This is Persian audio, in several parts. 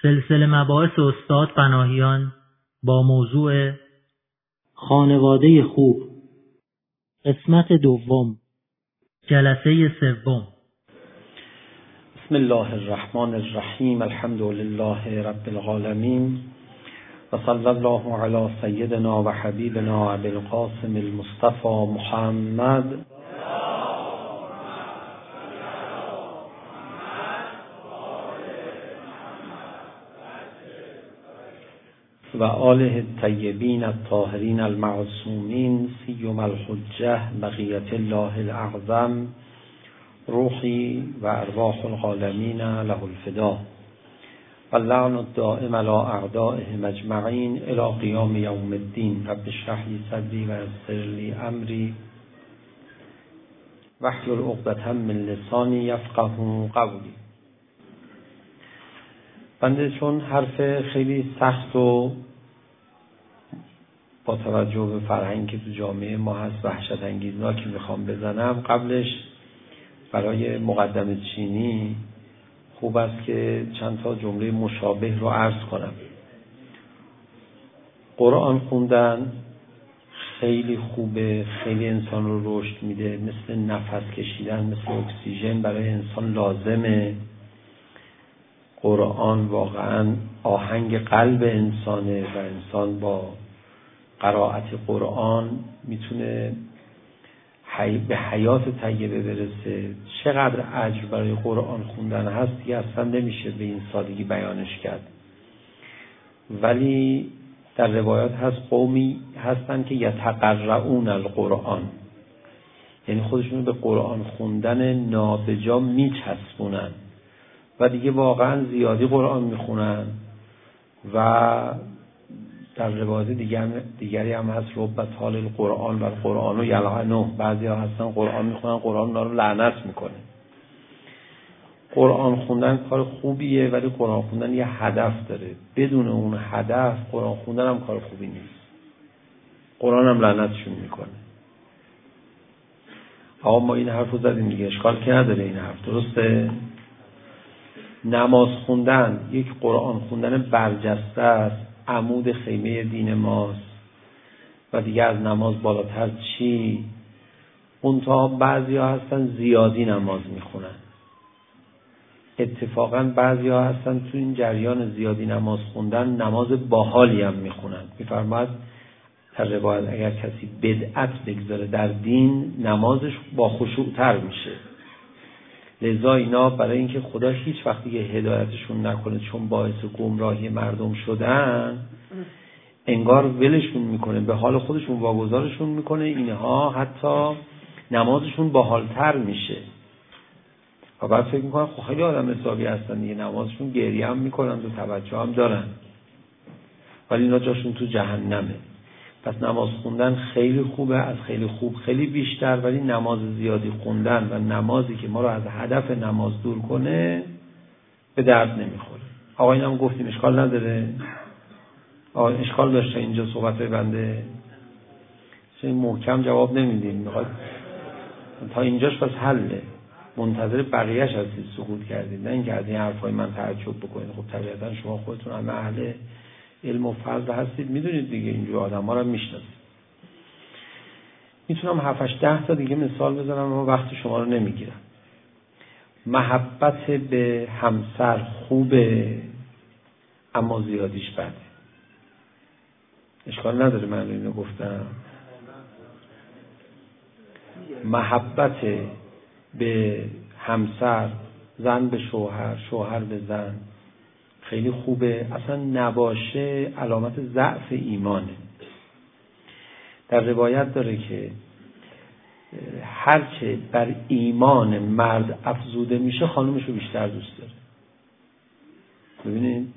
سلسله مباحث استاد پناهیان با موضوع خانواده خوب، قسمت دوم، جلسه سوم. بسم الله الرحمن الرحیم. الحمد لله رب العالمین و صلی الله علی سیدنا و حبیبنا ابی القاسم المصطفى محمد و آله الطیبین الطاهرین المعصومین سیم الحجه بقیت الله الاعظم روحی و ارواح العالمین له الفدا و اللعن الدائم علی اعدائهم اجمعین الی قیام یوم الدین. رب اشرح لی صدری و یسر لی امری واحلل عقدة من لسانی یفقهوا قولی. بنده چون حرف خیلی سخت و با توجه به فرهنگی که تو جامعه ما هست وحشت انگیزناکی میخوام بزنم، قبلش برای مقدمه چینی خوب است که چند تا جمله مشابه رو عرض کنم. قرآن خوندن خیلی خوبه، خیلی انسان رو رشد میده، مثل نفس کشیدن، مثل اکسیژن برای انسان لازمه. قرآن واقعا آهنگ قلب انسانه و انسان با قرائت قرآن میتونه به حیات طیبه برسه. چقدر اجر برای قرآن خوندن هست دیگه اصلا نمیشه به این سادگی بیانش کرد. ولی در روایات هست قومی هستن که یتقرؤون القرآن، یعنی خودشون به قرآن خوندن نابجا میچسبونن و دیگه واقعا زیادی قرآن میخونن. و در روایات دیگری هم هست رب طال القرآن و القرآن و یلعنه، بعضی ها هستن قرآن میخونن قرآن اونا رو لعنت میکنه. قرآن خوندن کار خوبیه، ولی قرآن خوندن یه هدف داره. بدون اون هدف قرآن خوندن هم کار خوبی نیست، قرآن هم لعنتشون میکنه. آقا ما این حرف رو زدیم دیگه، اشکال که نداره این حرف، درسته؟ نماز خوندن یک قرآن خوندن برجسته است، عمود خیمه دین ماست و دیگه از نماز بالاتر چی؟ اونتا بعضی ها هستن زیادی نماز میخونن. اتفاقا بعضی ها هستن تو این جریان زیادی نماز خوندن نماز باحالی هم میخونن. میفرماید در روایت اگر کسی بدعت بگذاره در دین نمازش با خشوع تر میشه. لذا اینا برای اینکه خدا هیچ وقت دیگه هدایتشون نکنه، چون باعث گمراهی مردم شدن، انگار ولشون میکنه، به حال خودشون واگذارشون میکنه. اینها حتی نمازشون باحالتر میشه و بعد فکر میکنن خب خیلی آدم حسابی هستن دیگه، نمازشون گریه هم میکنن و توجه هم دارن، ولی اینا جاشون تو جهنمه. پس نماز خوندن خیلی خوبه، از خیلی خوب خیلی بیشتر، ولی نماز زیادی خوندن و نمازی که ما رو از هدف نماز دور کنه به درد نمیخوره. آقا اینم گفتیم، اشکال نداره؟ آقا اشکال داشته اینجا صحبت بنده؟ چون محکم جواب نمیدیم، میخواد تا اینجاش پس حله، منتظر بقیه‌اش هستید سکوت کردید، نه اینکه از این حرفای من تعجب بکنید. خب طبیعتا شما خودتون همه اهل علم و فضل هستید، میدونید دیگه اینجور آدم‌ها رو میشناسید. میتونم 7-10 تا دیگه مثال بزنم اما وقت شما رو نمیگیرم. محبت به همسر خوبه اما زیادیش بده. اشکال نداره من اینو گفتم. محبت به همسر، زن به شوهر، شوهر به زن خیلی خوبه، اصلا نباشه علامت ضعف ایمانه. در روایت داره که هرچه بر ایمان مرد افزوده میشه خانومش رو بیشتر دوست داره. ببینید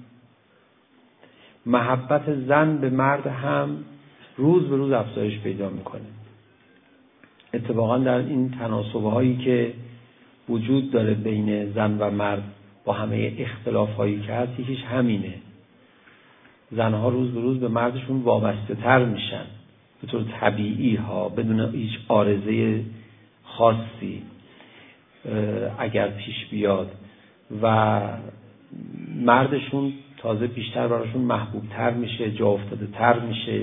محبت زن به مرد هم روز به روز افزایش پیدا میکنه. اتفاقا در این تناسبه هایی که وجود داره بین زن و مرد با همه اختلاف هایی که هست، یکیش همینه. زنها روز به روز به مردشون وابسته تر میشن به طور طبیعی ها، بدون هیچ عارضه خاصی اگر پیش بیاد، و مردشون تازه بیشتر براشون محبوب تر میشه، جا افتاده تر میشه.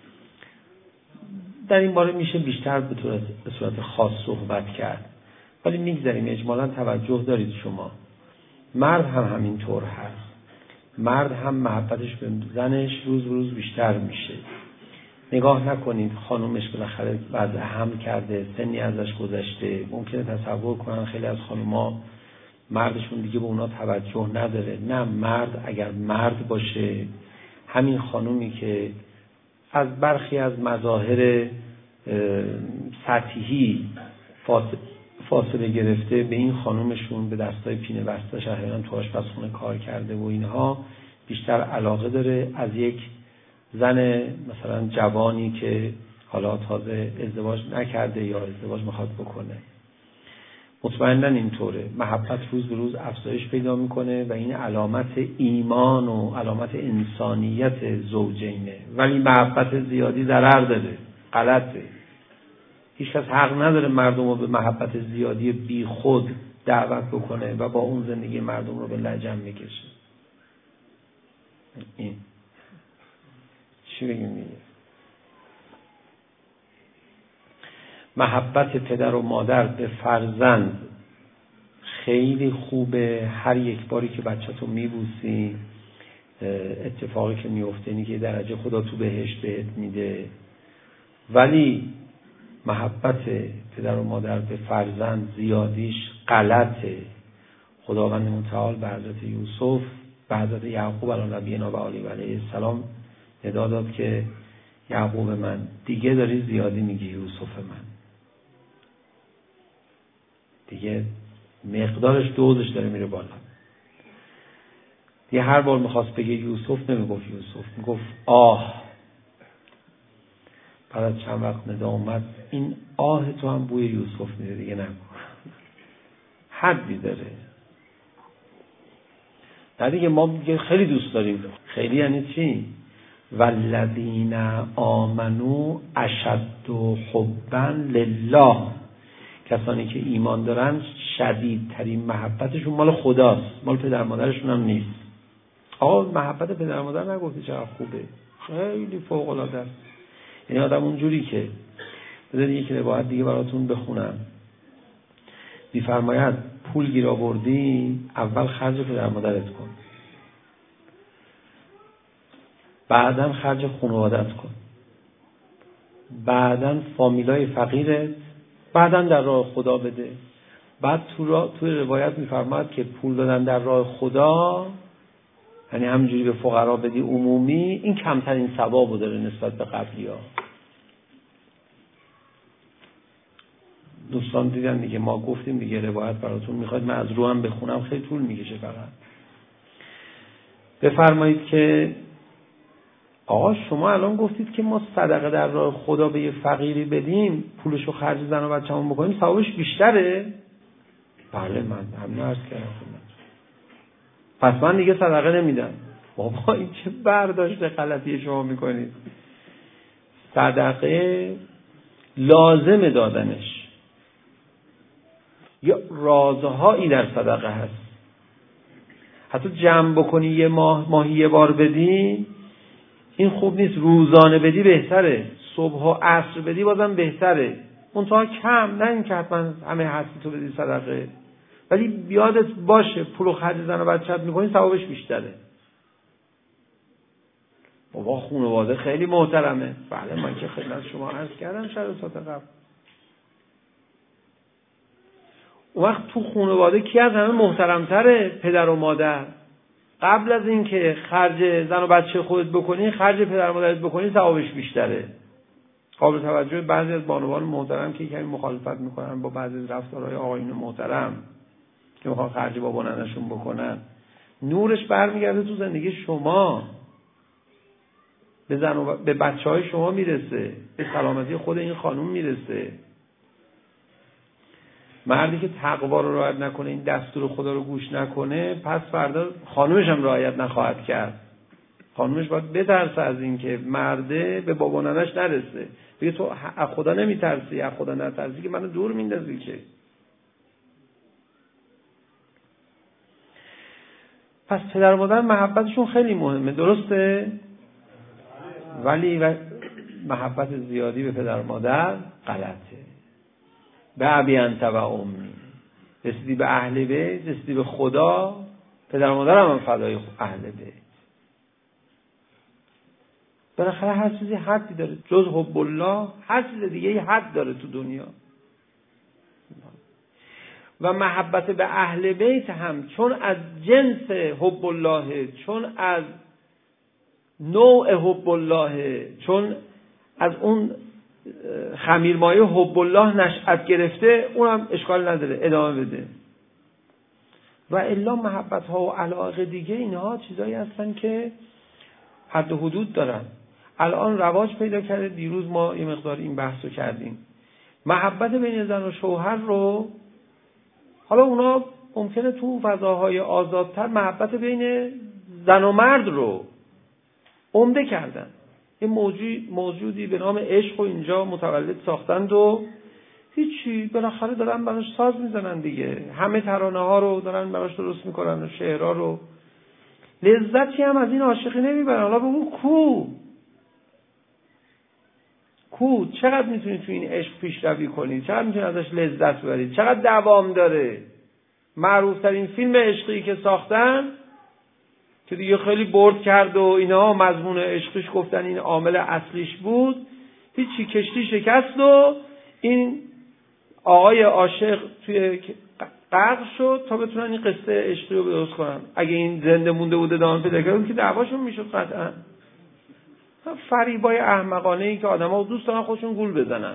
در این باره میشه بیشتر به صورت خاص صحبت کرد، ولی میگذاریم. اجمالا توجه دارید شما، مرد هم همینطور هست. مرد هم محبتش به زنش روز به روز بیشتر میشه. نگاه نکنید خانومش بالاخره وضع حمل کرده، سنی ازش گذشته، ممکنه تصور کنن خیلی از خانوما مردشون دیگه به اونا توجه نداره. نه، مرد اگر مرد باشه، همین خانومی که از برخی از مظاهر سطحی فاصله گرفته، به این خانومشون به دستای پینه بسته شهران تو آشپزخونه کار کرده و اینها بیشتر علاقه داره از یک زن مثلا جوانی که حالا تازه ازدواج نکرده یا ازدواج میخواد بکنه. مطمئناً اینطوره. محبت روز به روز افزایش پیدا میکنه و این علامت ایمان و علامت انسانیت زوجینه. ولی محبت زیادی ضرر داره، غلطه. هیچ کس حق نداره مردم رو به محبت زیادی بی خود دعوت بکنه و با اون زندگی مردم رو به لجن میکشه. این چی بگیم دیگه؟ محبت پدر و مادر به فرزند خیلی خوبه. هر یک باری که بچه‌تو میبوسی، اتفاقی که میفته اینه که درجه خدا تو بهشت بهت میده. ولی محبت پدر و مادر به فرزند زیادیش غلطه. خداوند متعال به حضرت یوسف، به حضرت یعقوب علی نبینا و علیه السلام ندا داد که یعقوب من، دیگه داری زیادی میگی یوسف من، دیگه مقدارش دوزش داره میره بالا. دیگه هر بار میخواست بگه یوسف نمیگفت یوسف، میگفت آه. بعد از چند وقت ندا اومد، این آه تو هم بوی یوسف میده، دیگه نگو. حدی داره. نه دیگه، ما خیلی دوست داریم. خیلی یعنی چی؟ والذین آمنوا اشد حبا لله. کسانی که ایمان دارن شدیدترین محبتشون مال خداست، مال پدر مادرشون هم نیست. آقا محبت پدر مادر نگفتی چقدر خوبه، خیلی فوق العاده است. یعنی آدم اونجوری که بذارید یک روایت دیگه براتون بخونم. می‌فرماید پول گیر آوردی، اول خرج پدر مادرت کن، بعداً خرج خانواده‌ات کن، بعداً فامیلای فقیرت، بعداً در راه خدا بده. بعد توی روایت می‌فرماید که پول دادن در راه خدا، یعنی همینجوری به فقرا بدی عمومی، این کمترین ثوابو داره نسبت به قبلی‌ها. دوستان دیدن دیگه، ما گفتیم دیگه روایت براتون میخواید من از رو هم بخونم، خیلی طول میکشه. فقط بفرمایید که آقا شما الان گفتید که ما صدقه در راه خدا به یه فقیری بدیم، پولشو خرج زن و بچه‌مون بکنیم، ثوابش بیشتره؟ بله، من همین عرض کردم. پس من دیگه صدقه نمیدم. بابا این چه برداشت غلطی شما میکنید؟ صدقه لازم دادنش، یا رازهایی در صدقه هست. حتی جمع بکنی یه ماهی یه بار بدی، این خوب نیست. روزانه بدی بهتره، صبح و عصر بدی بازم بهتره، منتها کم، نه این که حتما همه هستی تو بدی صدقه. ولی یادت باشه پول خرج زن و بچه‌ت میکنی، ثوابش بیشتره. بابا خانواده خیلی محترمه. بله، من که خدمت شما عرض کردم شرایط قبل. اون وقت تو خانواده کی از همه محترمتره؟ پدر و مادر. قبل از این که خرج زن و بچه خودت بکنی، خرج پدر و مادرت بکنی، ثوابش بیشتره. قابل توجه بعضی از بانوان محترم که کمی مخالفت میکنن با بعضی از رفتارهای آقایون محترم که میخوان خرج بابا ننه‌شون بکنن، نورش برمیگرده تو زندگی شما، به زن و به بچه‌های شما میرسه، به سلامتی خود این خانم میرسه. مردی که تقوا رو رعایت نکنه، این دستور خدا رو گوش نکنه، پس فردا خانومش هم رعایت نخواهد کرد. خانومش باید بترسه از این که مرده به بابا ننه‌اش نرسه. بگه تو از خدا نمیترسی، از خدا نترسی که منو دور میندازی. که پس پدر و مادر محبتشون خیلی مهمه، درسته؟ ولی محبت زیادی به پدر و مادر غلطه. به ابی انت و امی، رسیدی به اهل بیت، رسیدی به خدا، پدر و مادر هم فدای اهل بیت. بالاخره هر چیزی حدی داره، جز حب الله هر چیز دیگه ای حد داره تو دنیا. و محبت به اهل بیت هم چون از جنس حب الله، چون از نوع حب الله، چون از اون خمیرمایه حب الله نشأت گرفته، اونم اشکال نداره ادامه بده. و الا محبت ها و علاقه دیگه، اینها چیزایی هستن که حد و حدود دارن. الان رواج پیدا کرده، دیروز ما یه مقدار این بحثو کردیم، محبت بین زن و شوهر رو، حالا اونا ممکنه تو فضاهای آزادتر محبت بین زن و مرد رو عمده کردن، یه موجودی به نام عشق و اینجا متولد ساختند و هیچی، بالاخره دارن براش ساز میزنن دیگه، همه ترانه ها رو دارن براش درست میکنن و شعرها رو، لذتی هم از این عاشقی نمیبرن. حالا بگو کو چقدر میتونی تو این عشق پیشروی کنی، چقدر میتونی ازش لذت ببری، چقدر دوام داره. معروف ترین فیلم عشقی که ساختن که دیگه خیلی برد کرد و اینا، مضمون عشقش گفتن این عامل اصلیش بود، هیچی، کشتی شکست و این آقای عاشق توی غرق شد تا بتونن این قصه عشقی رو درست کنن. اگه این زنده مونده بود ادامه پیدا کرد که دعواشون میشد قطعا. فریبای احمقانه‌ای که آدم‌ها دوست دارن خودشون گول بزنن.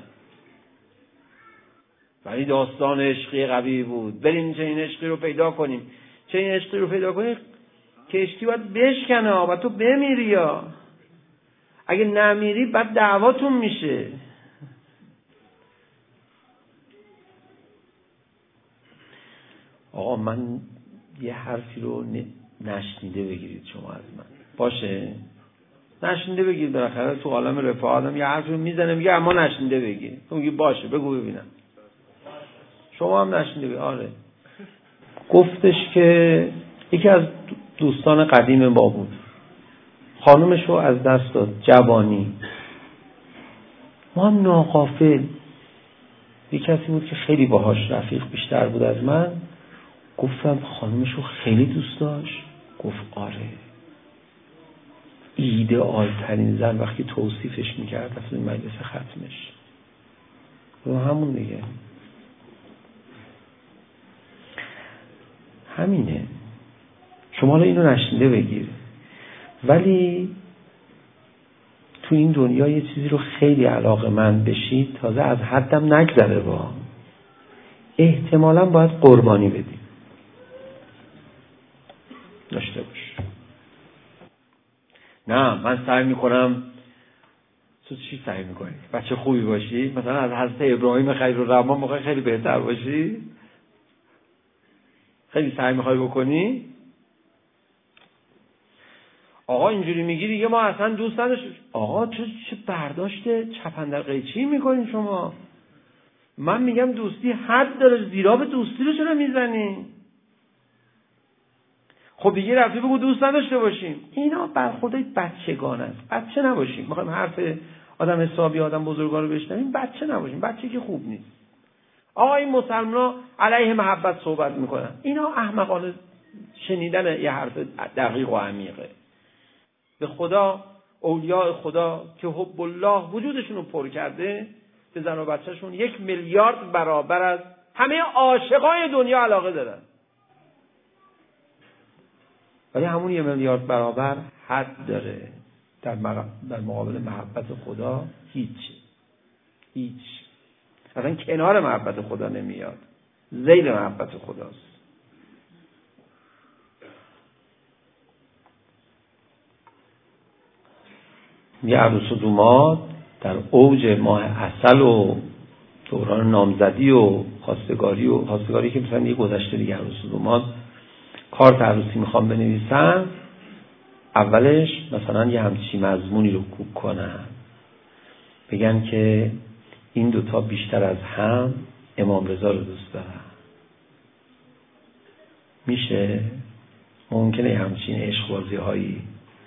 ولی داستان عشقی قوی بود، بریم چه این عشقی رو پیدا کنیم، چه این عشقی رو پیدا کنیم که عشقی باید بشکنه و تو بمیری، یا اگه نمیری بعد دعواتون میشه. آقا من یه حرفی رو نشنیده بگیرید شما از من، باشه؟ نشنیده بگیر، بالاخره تو عالم رفاه آدم یه حرفی رو میزنه میگه اما نشنیده بگیر، تو میگی باشه بگو ببینم. شما هم نشنیده بگیر. آره، گفتش که یکی از دوستان قدیم ما بود، خانومش رو از دست داد، جوانی، ما هم ناغافل. یه کسی بود که خیلی باهاش رفیق بیشتر بود از من، گفتم خانومش رو خیلی دوست داشت؟ گفت آره. ایدئال ترین زن وقتی توصیفش میکرد اصلا مجلس ختمش و همون دیگه همینه. شما رو اینو نشنیده بگیر، ولی تو این دنیا یه چیزی رو خیلی علاقه‌مند بشید تازه از حدم نگذره، با احتمالاً باید قربانی بدیم. داشته باش. نه من سعی میکنم. تو چی سعی میکنی؟ بچه خوبی باشی؟ مثلا از حضرت ابراهیم خلیل‌الرحمن میخوای خیلی بهتر باشی؟ خیلی سعی میخوای بکنی؟ آقا اینجوری میگی دیگه ما اصلا دوست نداشتیم. آقا چه برداشت چپندر قیچی میکنین شما؟ من میگم دوستی حد داره، زیرا به دوستی رو چرا میزنی؟ خب دیگه رفتی بگو دوست نداشته باشیم. اینا برخوردای بچگان است. بچه نباشیم. میخوایم حرف آدم حسابی، آدم بزرگا رو بشنویم، بچه نباشیم. بچه که خوب نیست. آقا این مسلمان‌ها علیه محبت صحبت میکنن. اینا احمقانه شنیدن یه حرف دقیق و عمیقه. به خدا، اولیاء خدا که حب الله وجودشون رو پر کرده، به زن و بچه‌شون 1 میلیارد برابر از همه عاشقای دنیا علاقه دارن. ولی همون 1 میلیارد برابر حد داره در مقابل محبت خدا. هیچ اصلا کنار محبت خدا نمیاد، ذیل محبت خداست. یه عروس و دوماد در اوج ماه عسل و دوران نامزدی و خواستگاری که مثلا یه گذشته دیگه، عروس و دوماد کارت عروسی میخوام بنویسن، اولش مثلا یه همچین مضمونی رو کوک کنن، بگن که این دوتا بیشتر از هم امام رضا رو دوست دارن. میشه؟ ممکنه همچین عشق‌بازی هایی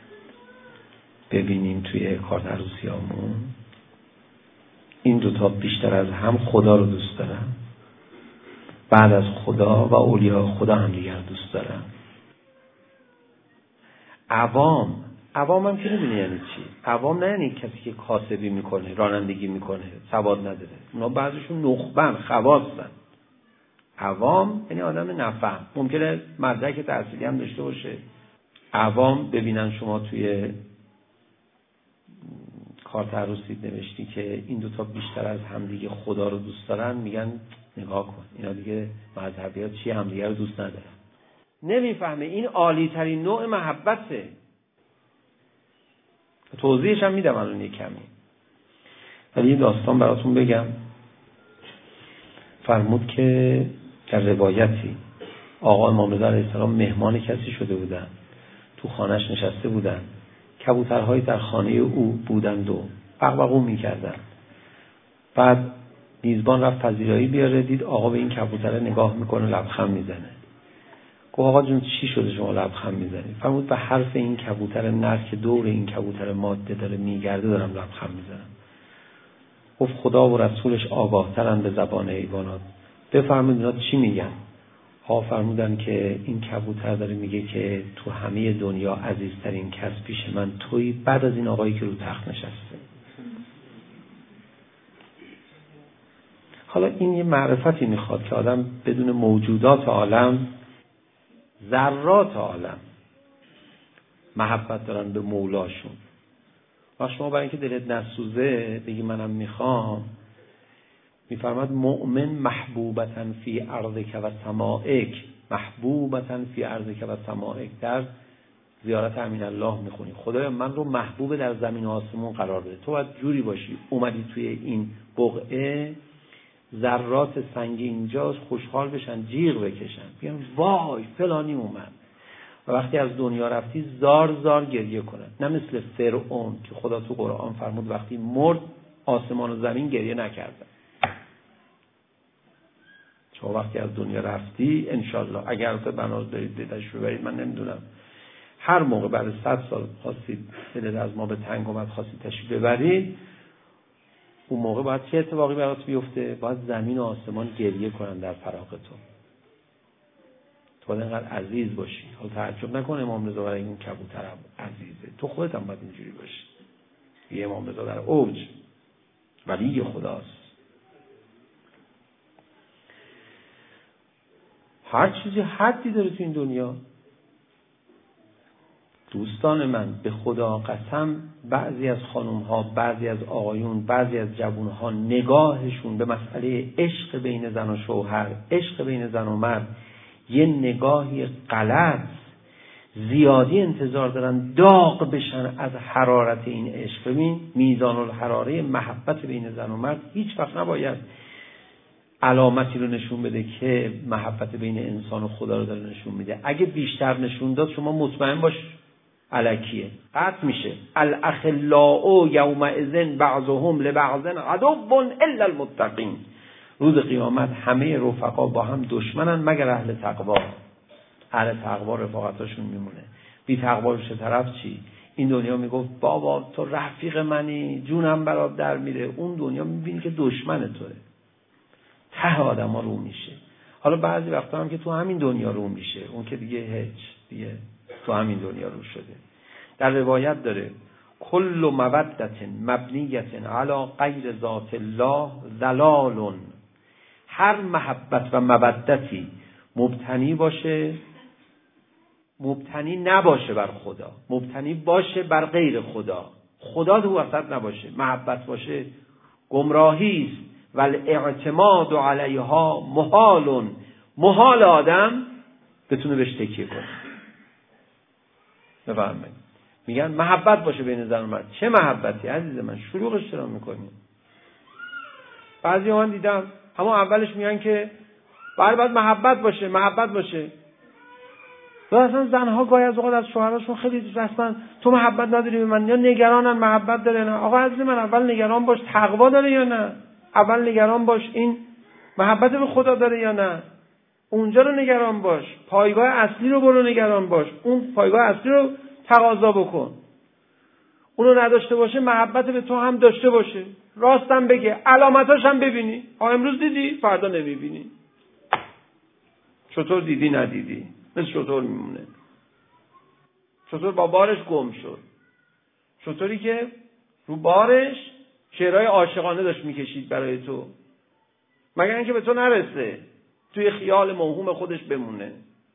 ببینیم توی کارت عروسیامون. این دوتا بیشتر از هم خدا رو دوست دارن، بعد از خدا و اولیاء خدا هم دیگر دوست دارن. عوام هم که نمی‌دونی یعنی چی. عوام نه یعنی کسی که کاسبی میکنه، رانندگی میکنه، سواد نداره. اونا بعضیشون نخبن، خواصن. عوام یعنی آدم نفهم، ممکنه مدرک تحصیلی هم داشته باشه. عوام ببینن شما توی کارت عروسیت نوشتی که این دوتا بیشتر از همدیگه خدا رو دوست دارن، میگن نگاه کن اینا دیگه مذهبیات چی همدیگه رو دوست ندارن. نمیفهمه این عالی ترین نوع محبته. توضیحش هم میدم الان یک کمی، ولی یه داستان براتون بگم. فرمود که در روایتی آقا امام رضا علیه السلام مهمان کسی شده بودن، تو خانهش نشسته بودن، کبوترهایی در خانه او بودند و بغبغو میکردن. بعد میزبان رفت پذیرایی بیاره، دید آقا به این کبوتره نگاه میکنه، لبخند میزنه. گفت آقا جون چی شده شما لبخند میزنی؟ فرمود به حرف این کبوتر نر که دور این کبوتر ماده داره میگرده دارم لبخند میزنم. گفت خدا و رسولش آگاه‌ترن به زبان حیوانات، بفرمایید اینا چی میگن؟ ها فرمودن که این کبوتر داره میگه که تو همه دنیا عزیزترین کس پیش من تویی، بعد از این آقایی که رو تخت نشسته. حالا این یه معرفتی میخواد که آدم بدون موجودات عالم، ذرات عالم محبت دارن به مولاشون. وقت شما برای اینکه دلت نسوزه بگی منم میخوام، میفرماد مؤمن محبوبتاً فی ارضک و سمائک، محبوبتاً فی ارضک و سمائک. در زیارت امین الله میخونی خدایا من رو محبوب در زمین و آسمون قرار بده. تو باید جوری باشی اومدی توی این بقعه، ذرات سنگ اینجا خوشحال بشن، جیغ بکشن، بیان وای فلانی اومد. و وقتی از دنیا رفتی زار زار گریه کنن، نه مثل فرعون که خدا تو قرآن فرمود وقتی مرد آسمان و زمین گریه نکردن. شما وقتی از دنیا رفتی انشالله اگر تو بناز دارید دیدش ببرید، من نمیدونم هر موقع بعد 100 سال خواستید دلت از ما به تنگ اومد خواستید تشریف ببرید، اون موقع باید چه اتفاقی برات بیفته؟ باید زمین و آسمان گریه کنن در فراق تو باید اینقدر عزیز باشی. حالا تعجب نکن امام رضا برای این کبوتر هم عزیزه، تو خودت هم باید اینجوری باشی. یه امام رضا در اوج ولی خداست. هر چیزی حدی داره تو این دنیا. دوستان من به خدا قسم بعضی از خانم ها، بعضی از آقایون، بعضی از جوان ها نگاهشون به مسئله عشق بین زن و شوهر، عشق بین زن و مرد یه نگاهی غلط، زیادی انتظار دارن داغ بشن از حرارت این عشق. ببین میزان الحراره محبت بین زن و مرد هیچ وقت نباید علامتی رو نشون بده که محبت بین انسان و خدا رو داره نشون میده. اگه بیشتر نشون داد شما مطمئن باش الکیه، قطع میشه. الاخلاء یومئذ بعضهم لبعض عدو الا المتقین. روز قیامت همه رفقا با هم دشمنن مگر اهل تقوا. اهل تقوا رفاقتاشون میمونه. بی تقوا رو چه طرف چی؟ این دنیا میگفت بابا تو رفیق منی، جونم برات در میره. اون دنیا میبینی که دشمن توه. ته آدم ها رو میشه. حالا بعضی وقتا هم که تو همین دنیا رو میشه، اون که دیگه هیچ، دیگه تو همین دنیا رو شده. در روایت داره کل مودت مبنیت علی غیر ذات الله ضلال. هر محبت و مودتی مبتنی نباشه بر خدا، مبتنی باشه بر غیر خدا، خدا تو وسط نباشه، محبت باشه، گمراهی است. والاعتماد علیها محال آدم بتونه بهش تکیه کنه. بفرمایید میگن محبت باشه بین زن و مرد. چه محبتی عزیز من؟ شلوغش چرا میکنی؟ بعضی من دیدم همون اولش میگن که باید محبت باشه. و اصلا زنها گاهی از اوقات از شوهراشون خیلی رسما تو محبت نداری به من، یا نگرانن محبت داره نه. آقا عزیز من اول نگران باش تقوا داره یا نه، اول نگران باش این محبت به خدا داره یا نه. اونجا رو نگران باش، پایگاه اصلی رو برو نگران باش، اون پایگاه اصلی رو تقاضا بکن. اونو نداشته باشه محبت به تو هم داشته باشه، راستم بگه، علامتاش هم ببینی. امروز دیدی فردا نمیبینی. چطور دیدی ندیدی؟ مثل شطور میمونه. شطور با بارش گم شد. شطوری که رو بارش شعرهای عاشقانه داشت میکشید برای تو، مگر اینکه به تو نرسه، توی خیال موهوم خودش بمونه.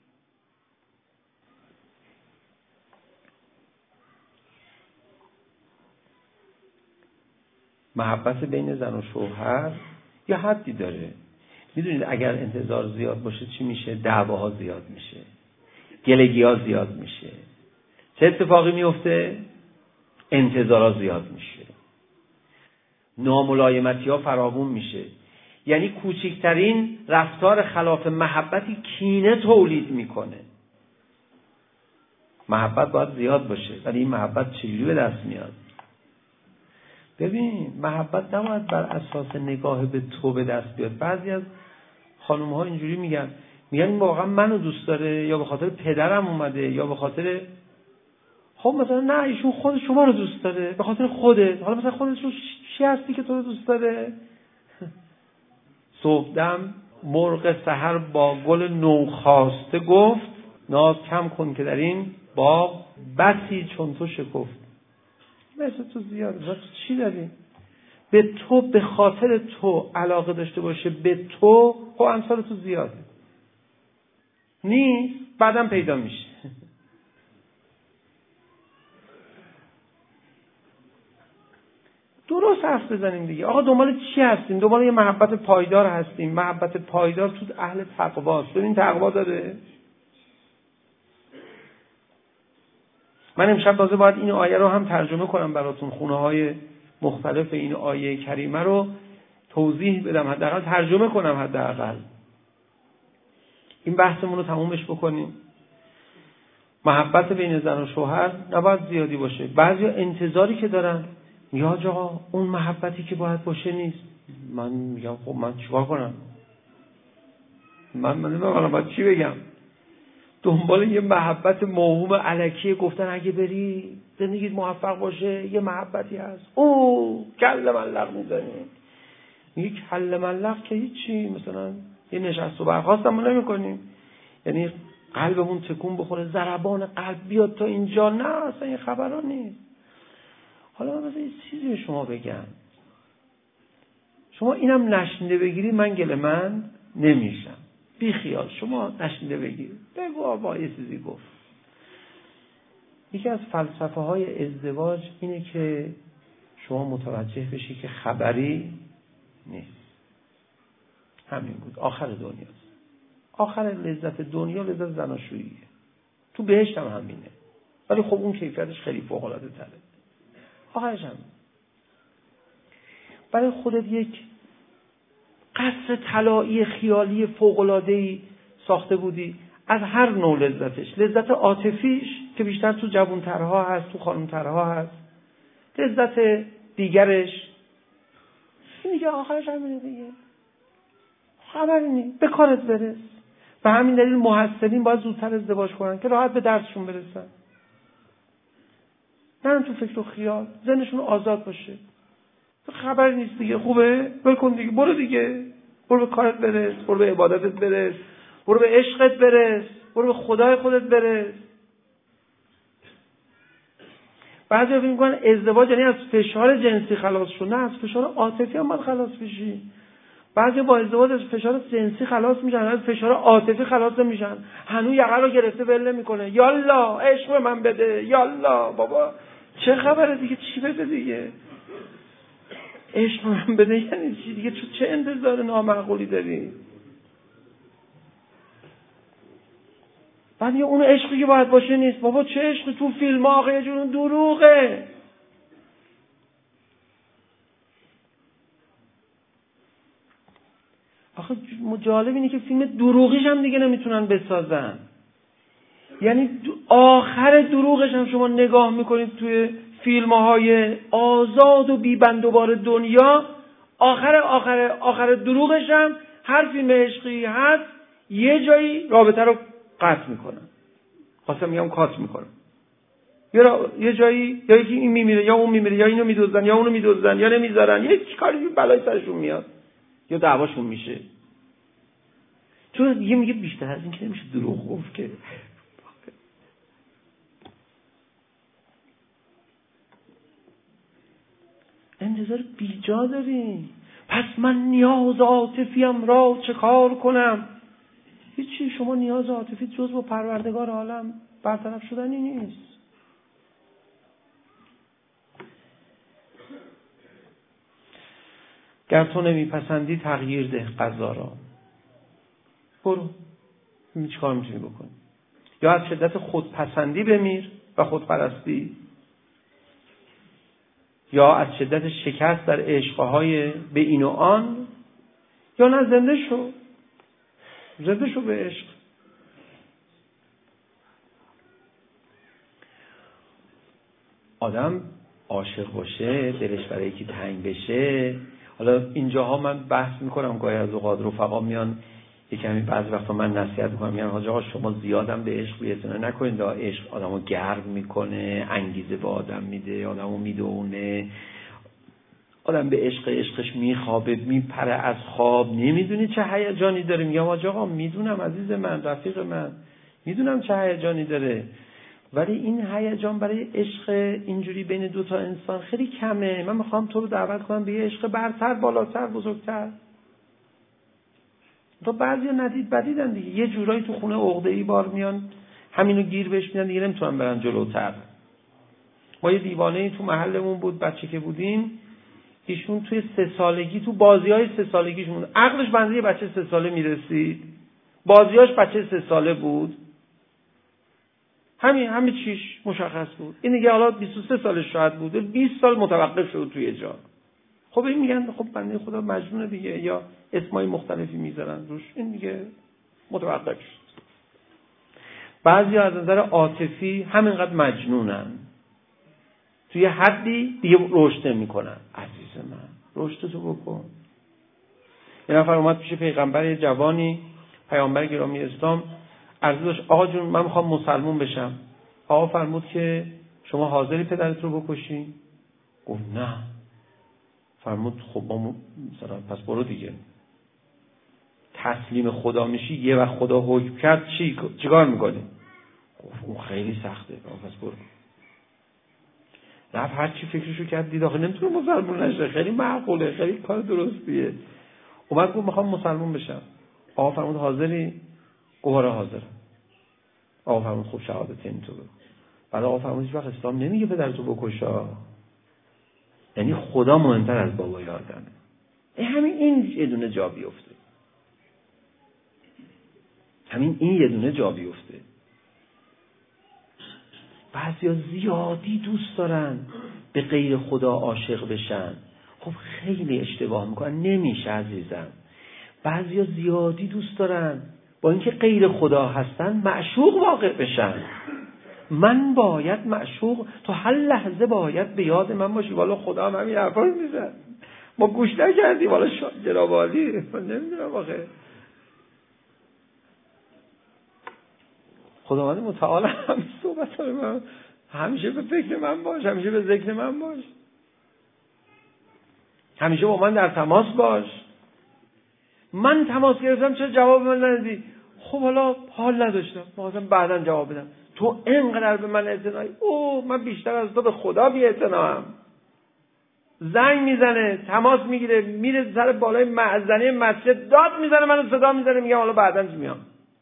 محبت بین زن و شوهر یه حدی داره. میدونید اگر انتظار زیاد باشه چی میشه؟ دعواها زیاد میشه، گلگی‌ها زیاد میشه. چه اتفاقی میفته؟ انتظارها زیاد میشه، ناملایمتی‌ها فراوون میشه. یعنی کوچکترین رفتار خلاف محبتی کینه تولید میکنه. محبت باید زیاد باشه، ولی این محبت چجوری به دست میاد؟ ببین، محبت نباید بر اساس نگاه به تو به دست بیاد. بعضی از خانم‌ها اینجوری میگن این واقعا منو دوست داره، یا به خاطر پدرم اومده، یا به خاطر خب مثلا نه ایشون خود شما رو دوست داره، به خاطر خودت. حالا مثلا خودت رو چی هستی که تو رو دوست داره؟ صبحدم مرغ سحر با گل نوخاسته گفت، ناز کم کن که در این باغ بسی چون تو شکفت. مثل تو زیاده، مثلا تو چی داری؟ به تو به خاطر تو علاقه داشته باشه به تو، خب امثال تو زیاده نیست، بعدم پیدا میشه. درست حرف بزنیم دیگه. آقا دنبال چی هستیم؟ دنبال یه محبت پایدار هستیم. محبت پایدار تو اهل تقواست. ببین تقوا داره. من امشب تازه باید این آیه رو هم ترجمه کنم براتون، خونه‌های مختلف این آیه کریمه رو توضیح بدم، حداقل ترجمه کنم، حداقل این بحثمون رو تمومش بکنیم. محبت بین زن و شوهر نباید زیادی باشه. بعضیا انتظاری که دارن، یا آقا اون محبتی که باید باشه نیست. من میگم خب من چیکار کنم؟ من نمیدونم باید چی بگم. دنبال یه محبت موهوم الکی گفتن اگه بری زندگیت موفق باشه یه محبتی هست، او کله ملق میزنی. میگه کله ملق که هیچی، مثلا یه نشست و برخاست هم نمی‌کنیم، یعنی قلبمون تکون بخوره، ضربان قلب بیاد تا اینجا، نه اصلا این خبرها نیست. حالا من مثلا یه چیزی به شما بگم، شما اینم نشنیده بگیری من گله من نمیشم، بی خیال شما نشنیده بگیر، بگو آبا یه چیزی گفت. یکی از فلسفه های ازدواج اینه که شما متوجه بشی که خبری نیست. همین بود، آخر دنیاست. آخر لذت دنیا لذت زناشوییه. تو بهشت هم همینه، ولی خب اون کیفیتش خیلی فوق العاده تره. آخرش هم برای خودت یک قصر طلایی خیالی فوق العاده‌ای ساخته بودی، از هر نوع لذتش، لذت عاطفیش که بیشتر تو جوان‌ترها هست، تو خانم‌ترها هست، لذت دیگرش این دیگه آخرش همینه دیگه، خبری نیست، به کارت برس. به همین دلیل محصلین باید زودتر ازدواج کنن که راحت به درسشون برسن، نه تو فکر و خیال، ذهنشون آزاد باشه. خبری نیست دیگه، خوبه بکن دیگه، برو دیگه، برو به کارت برس، برو به عبادتت برس، برو به عشقت برس، برو به خدای خودت برس. بعضی فکر می‌کنن ازدواج یعنی از فشار جنسی خلاص شدن، نه، از فشار عاطفی هم باید خلاص بشی. بعضی با ازدواج از فشار جنسی خلاص میشن، از فشار عاطفی خلاص نمیشن، هنوز یقه رو گرفته ول نمیکنه، یالا عشق من بده، یالا بابا چه خبره دیگه، چی بده دیگه، عشق من بده یعنی چی دیگه؟ چه انتظار نامعقولی داری؟ بعد یه اون عشقی که باید باشه نیست. بابا چه عشقی تو فیلم ها آقا، یه جور دروغه. آخه جالب اینه که فیلم دروغیش هم دیگه نمیتونن بسازن. یعنی آخر دروغش هم شما نگاه میکنید توی فیلم‌های آزاد و بی‌بندوبار دنیا، آخر دروغش هم هر فیلم عشقی هست یه جایی رابطه رو قطع میکنن، خواستم میگم کات میکنن، یه جایی یا یکی این میمیره یا اون میمیره، یا اینو میدوزن یا اونو میدوزن یا نمیذارن، یه کاری بلای سرشون میاد یا دعواشون میشه. چون دیگه میگه بیشتر از این که نمیشه دروغ گفت که. انتظار بیجا داریم. پس من نیاز عاطفیم را چه کار کنم؟ هیچی، شما نیاز عاطفی جز با پروردگار عالم برطرف شدنی نیست. گر تو نمیپسندی تغییر ده قضا را. برو چی کار میتونی بکنی؟ یا از شدت خودپسندی بمیر و خودپرستی، یا از شدت شکست در عشقهای به این و آن، یا نه زنده شو به عشق. آدم عاشق باشه، دلش برای یکی تنگ بشه. حالا اینجاها من بحث میکنم، گاهی از اوقات رفقا میان یکمی بعضی وقتا من نصیحت میکنم، میگن حاج آقا شما زیادم به عشق بی‌اعتنا نکنید، عشق آدمو گرم میکنه، انگیزه به آدم میده، آدمو میدونه، آدم به عشقش میخوابه، میپره از خواب، نمیدونی چه هیجانی داره. میگم حاج آقا میدونم عزیز من، رفیق من، میدونم چه هیجانی داره، ولی این هیجان برای عشق اینجوری بین دو تا انسان خیلی کمه. من میخوام تو رو دعوت کنم به یه عشق برتر، بالاتر، بزرگتر. تو بعضیا ندید بدیدن دیگه، یه جورایی تو خونه عقده‌ای بار میان، همینو گیر بهش میدن دیگه، نمیتونن برن جلوتر. ما یه دیوانه‌ای تو محلمون بود، بچه که بودیم، ایشون توی 3 سالگی تو بازی‌های 3 سالگیشون عقلش بنده یه بچه 3 ساله میرسید، بازیاش بچه 3 ساله بود، همین چیش مشخص بود. این دیگه حالا 23 سالش شاید بود، 20 سال متوقف شد توی جا. خب این میگن خب بنده خدا مجنونه دیگه، یا اسمای مختلفی میذارن روش، این دیگه متوقف شد. بعضی از نظر عاطفی همینقدر مجنونن، توی حدی دیگه رشد نمیکنن. عزیز من رشدتو بکن. یه نفر اومد پیش پیغمبر، یه جوانی، پیامبر گرامی اسلام، عرض داشت آقا جون من میخوام مسلمون بشم. آقا فرمود که شما حاضری پدرت رو بکشی؟ گفت نه. فرمود خب ما مثلا پس برو دیگه، تسلیم خدا میشی، یه وقت خدا حکم کرد چیکار میکنی؟ گفت اون خیلی سخته. پس برو. رفت هر چی فکرشو کرد، دید آخه نمیتونه مسلمون نشه، خیلی معقوله، خیلی کار درستیه. اومد گفت میخوام مسلمون بشم. آقا فرمود حاضری؟ گفت آره حاضرم. آقا فرمود خب شهادتین تو بگو. بعد آقا فرمود هیچ وقت اسلام نمیگه پدرتو بکشا، یعنی خدا مهمتر از بابای آدمه. همین این یه دونه جا بیفته، این یه دونه جا بیفته. بعضیا زیادی دوست دارن به غیر خدا عاشق بشن. خب خیلی اشتباه میکنن، نمیشه عزیزم. بعضیا زیادی دوست دارن با اینکه غیر خدا هستن معشوق واقع بشن. من باید معشوق، تو هر لحظه باید به یاد من باشی. والا خدا هم همین حرفا رو میزن، ما گوش نکردیم. والا جناب عالی، من نمیدونم آخه خداوند متعال هم صحبت من همیشه به فکر من باش، همیشه به ذکر من باش، همیشه با من در تماس باش. من تماس گرفتم چرا جواب من ندادی؟ خب حالا حال نداشتم، مثلا بعداً جواب بدم. تو اینقدر به من اعتنایی، من بیشتر از تو به خدا بی‌اعتنام. زنگ میزنه، تماس میگیره، میره سر بالای معزنه مسجد داد میزنه، منو صدا میزنه، میگم حالا بعداً میام.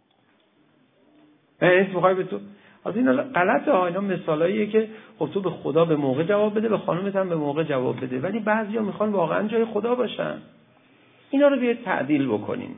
اسم میخوای به تو. از این غلطه ها، اینا مثالاییه که خب تو به خدا به موقع جواب بده، به خانومت هم به موقع جواب بده، ولی بعضیا میخوان واقعا جای خدا باشن. اینا رو بیاید تعدیل بکنیم.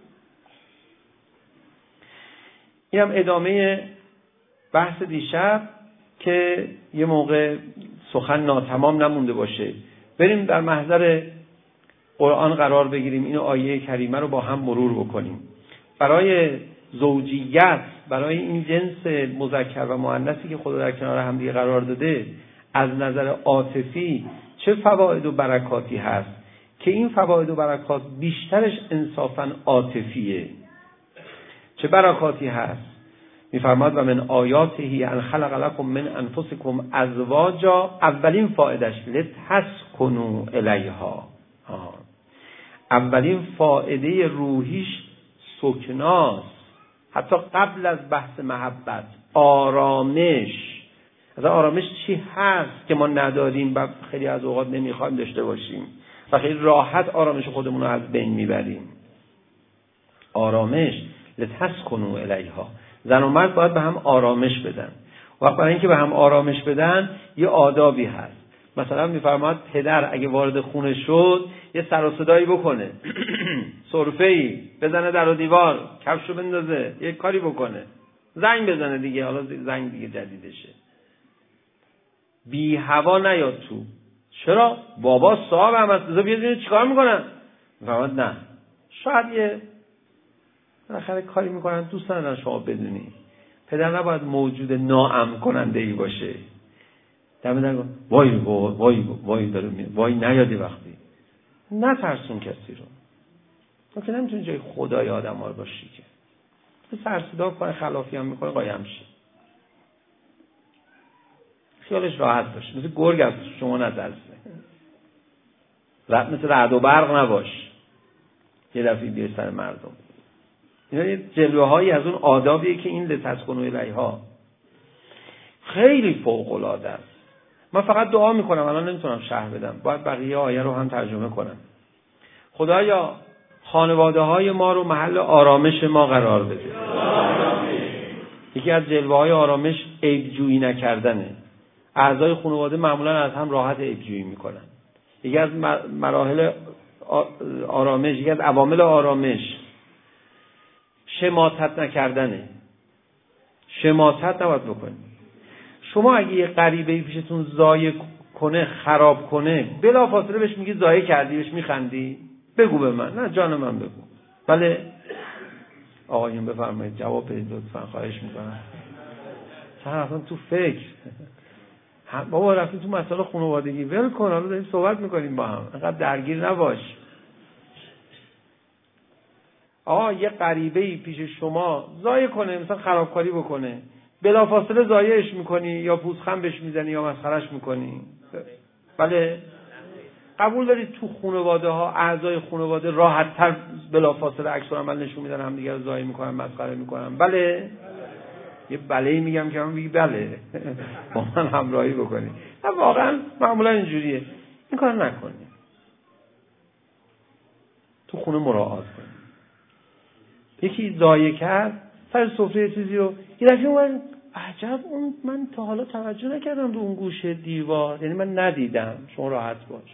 اینم ادامه بحث دیشب که یه موقع سخن ناتمام نمونده باشه. بریم در محضر قرآن قرار بگیریم، اینو آیه کریمه رو با هم مرور بکنیم. برای زوجیت، برای این جنس مذکر و مؤنثی که خدا در کنار هم دیگه قرار داده، از نظر عاطفی چه فواید و برکاتی هست که این فواید و برکات بیشترش انصافاً عاطفیه. چه برکاتی هست. میفرماد و من آیاته ان خلق لکم من انفسکم ازواجا، اولین فایدهش لتسکنوا الیها. اولین فایده روحیش سکناست، حتی قبل از بحث محبت. آرامش. از آرامش چی هست که ما نداریم و خیلی از اوقات نمیخوایم داشته باشیم و خیلی راحت آرامش خودمون رو از بین میبریم. آرامش لتسکنوا الیها. زن و مرد باید به هم آرامش بدن. وقت برای اینکه به هم آرامش بدن یه آدابی هست. مثلا میفرماد پدر اگه وارد خونه شد یه سر و صدایی بکنه، سرفه‌ای بزنه در و دیوار، کفشو بندازه، یه کاری بکنه، زنگ بزنه دیگه. حالا زنگ دیگه جدیدشه. بی هوا نیاد تو. چرا؟ بابا صاحب هم هست، بذار بیاد چیکار میکنن؟ میفرماد نه، شاید یه بالاخره کاری میکنن دوست ندارن شما بدونی. پدر نباید موجود ناامن کننده ای باشه. دم در وای وای وای داره وای نیادی وقتی. نترسون کسی رو. تو که نمیتونی جای خدای آدم ها رو باشی که. تو سر صدا کنه، خلافی هم میکنه، قایم شه. خیالش راحت باشه. مثل گرگ از شما نترسه. مثل رعد و برق نباش. یه دفعه بیای سر مردم. اینا یه جلوه هایی از اون آدابیه که این لتسکنوا الیها خیلی فوق العاده است. من فقط دعا میکنم، الان نمیتونم شرح بدم، باید بقیه آیه رو هم ترجمه کنم. خدایا خانواده های ما رو محل آرامش ما قرار بده. یکی از جلوه های آرامش عیب جویی نکردنه. اعضای خانواده معمولا از هم راحت عیب جویی میکنن. یکی از مراحل آرامش، یکی از عوامل آرامش شماتت نکردنه. شماتت نباید بکنی. شما اگه یه غریبه‌ای پیشتون ضایع کنه، خراب کنه، بلافاصله بهش میگی ضایع کردی، بهش میخندی؟ بگو به من. نه جان من بگو. بله آقایون بفرمایید جواب بدید لطفا، خواهش میکنم. چند اصلا تو فکر بابا رفتیم تو مسائل خانوادگی، ول کن، حالا داریم صحبت میکنیم با هم، انقدر درگیر نباش. یه غریبه‌ای پیش شما ضایع کنه، مثلا خرابکاری بکنه، بلافاصله ضایعش میکنی یا پوزخند بهش میزنی یا مسخرهش میکنی؟ بله. قبول دارید تو خانواده ها اعضای خانواده راحت‌تر بلافاصله عکس العمل نشون میدن، هم دیگه رو ضایع میکنن، مسخره میکنن؟ بله. یه بله میگم که من میگی بله با من همراهی بکنی. واقعا معمولا اینجوریه. این کار نکنی. تو خونه مراعات کنی. یکی ضایع کرد سر سفره چیزی رو، یه دفعه اون عجب، اون من تا حالا توجه نکردم به اون گوشه دیوار، یعنی من ندیدم. شما راحت باش.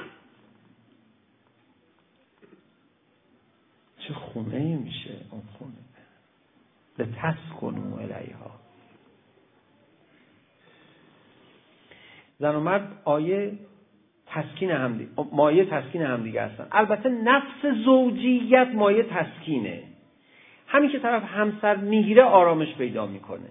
چه خونه ای میشه اون خونه. لتسکنوا الیها. زن و مرد آیه تسکین هم مایه تسکین هم دیگه هستن. البته نفس زوجیت مایه تسکینه. همین که طرف همسر میگیره آرامش پیدا میکنه.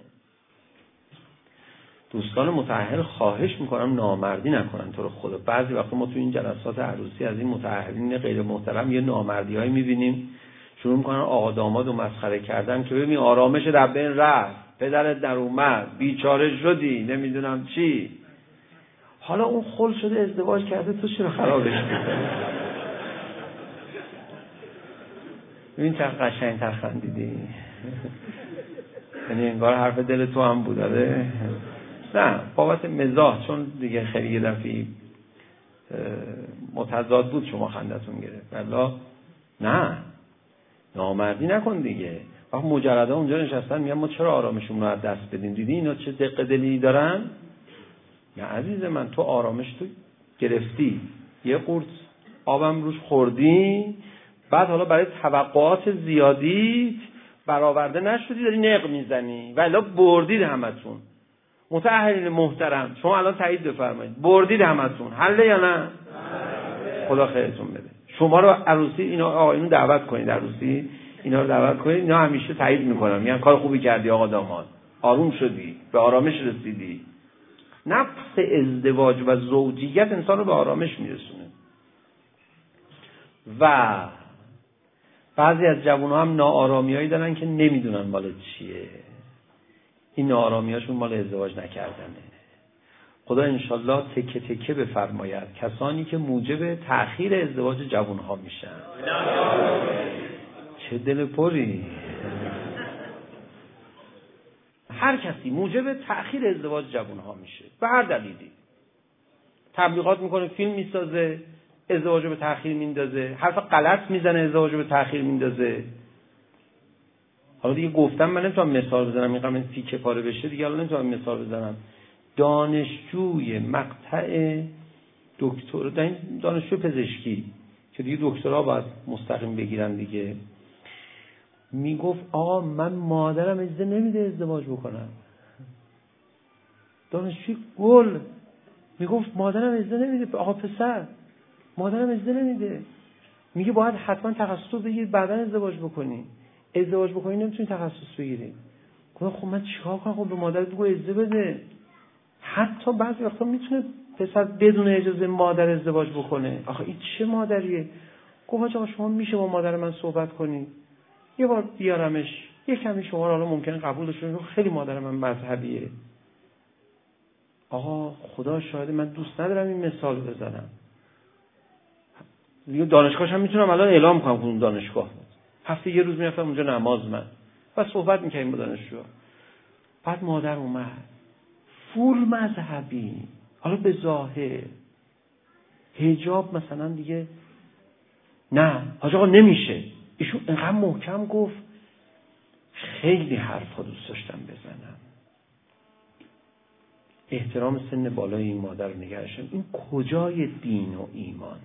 دوستان متأهل خواهش میکنم نامردی نکنن تو رو خدا. بعضی وقتا ما تو این جلسات عروسی از این متأهلین غیر محترم یه نامردیایی میبینیم شروع میکنن آقا داماد و مسخره کردن که ببین آرامش در بین رفت، پدرت در اومد، بیچاره شدی، نمیدونم چی. حالا اون خل شده ازدواج کرده، تو چرا خرابش میکنی؟ ببین چقدر قشنگ‌تر خندیدی. یعنی انگار حرف دل تو هم بود. داره نه بابت مزاح، چون دیگه خیلی یه دفعه متضاد بود شما خندتون گرفت. والله نه نامردی نکن دیگه. وقت مجرده اونجا نشستن میگن ما چرا آرامشون رو از دست بدیم؟ دیدی اینا چه دق دلی دارن؟ نه عزیز من، تو آرامش تو گرفتی، یه قورت آبم روش خوردی، بعد حالا برای توقعات زیادی برآورده نشدی داری نق میزنی و الا بردید همتون. متأهلین محترم شما الان تایید بفرمایید، بردید همتون. حله یا نه؟ خدا خیرتون بده. شما رو عروسی اینا آقایون دعوت کنید، عروسی اینا رو دعوت کنید، اینا همیشه تایید میکنن، میگن کار خوبی کردی آقا داماد، آروم شدی، به آرامش رسیدی. نفس ازدواج و زوجیت انسان رو به آرامش میرسونه. و بعضی از جوان‌ها هم ناآرامیایی دارن که نمیدونن مال چیه. این ناآرامیاشون مال ازدواج نکردنه. خدا انشالله تکه تکه بفرماید کسانی که موجب تأخیر ازدواج جوان‌ها میشن. چه دل پری. هر کسی موجب تأخیر ازدواج جوان‌ها میشه به هر دلیلی. تبلیغات میکنه، فیلم میسازه، ازدواج به تأخیر میندازه، حرف غلط میزنه، ازدواج به تأخیر میندازه. حالا دیگه گفتم من نمیتونم مثال بزنم، میگم این تیکه پاره بشه دیگه، حالا نمیتونم مثال بزنم. دانشجوی مقطع دکتر، دانشجو پزشکی که دیگه دکترا باید مستقیم بگیرن دیگه، میگفت آقا من مادرم اجازه نمیده ازدواج بکنم. دانشجوی گل میگفت مادرم اجازه نمیده. آقا پسر مادرم اجازه نمیده، میگه باید حتما تخصص بگیر بعداً ازدواج بکنی. ازدواج بکنی نمیتونی تخصص بگیری. گفت خب من چیکار کنم؟ خب به مادرت بگو اجازه بده. حتی بعضی وقتا میتونه پسر بدون اجازه مادر ازدواج بکنه. آخه این چه مادریه؟ گفت آقا شما میشه با مادر من صحبت کنید، یه بار بیارمش، یه کمی شما حالا ممکنه قبولش کنید، خیلی مادر من مذهبیه. آقا خدا شاهد من دوست ندارم این مثال بزنم. دیگه دانشگاهش هم میتونم الان اعلام کنم اون دانشگاه بود. هفته یه روز میرفتم اونجا نماز من و صحبت میکردیم با دانشجو. بعد مادر اومد فول مذهبی، حالا به ظاهر حجاب مثلا دیگه نه حاج آقا نمیشه. ایشون اینقدر محکم گفت، خیلی حرفا دوست داشتم بزنم. احترام سن بالای این مادر رو نگرشم. این کجای دین و ایمانه؟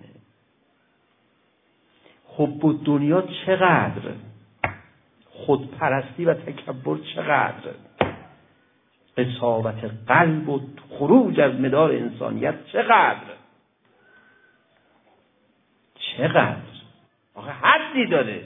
حب و دنیا چقدر، خودپرستی و تکبر چقدر، قساوت قلب و خروج از مدار انسانیت چقدر. آخه حدی داره.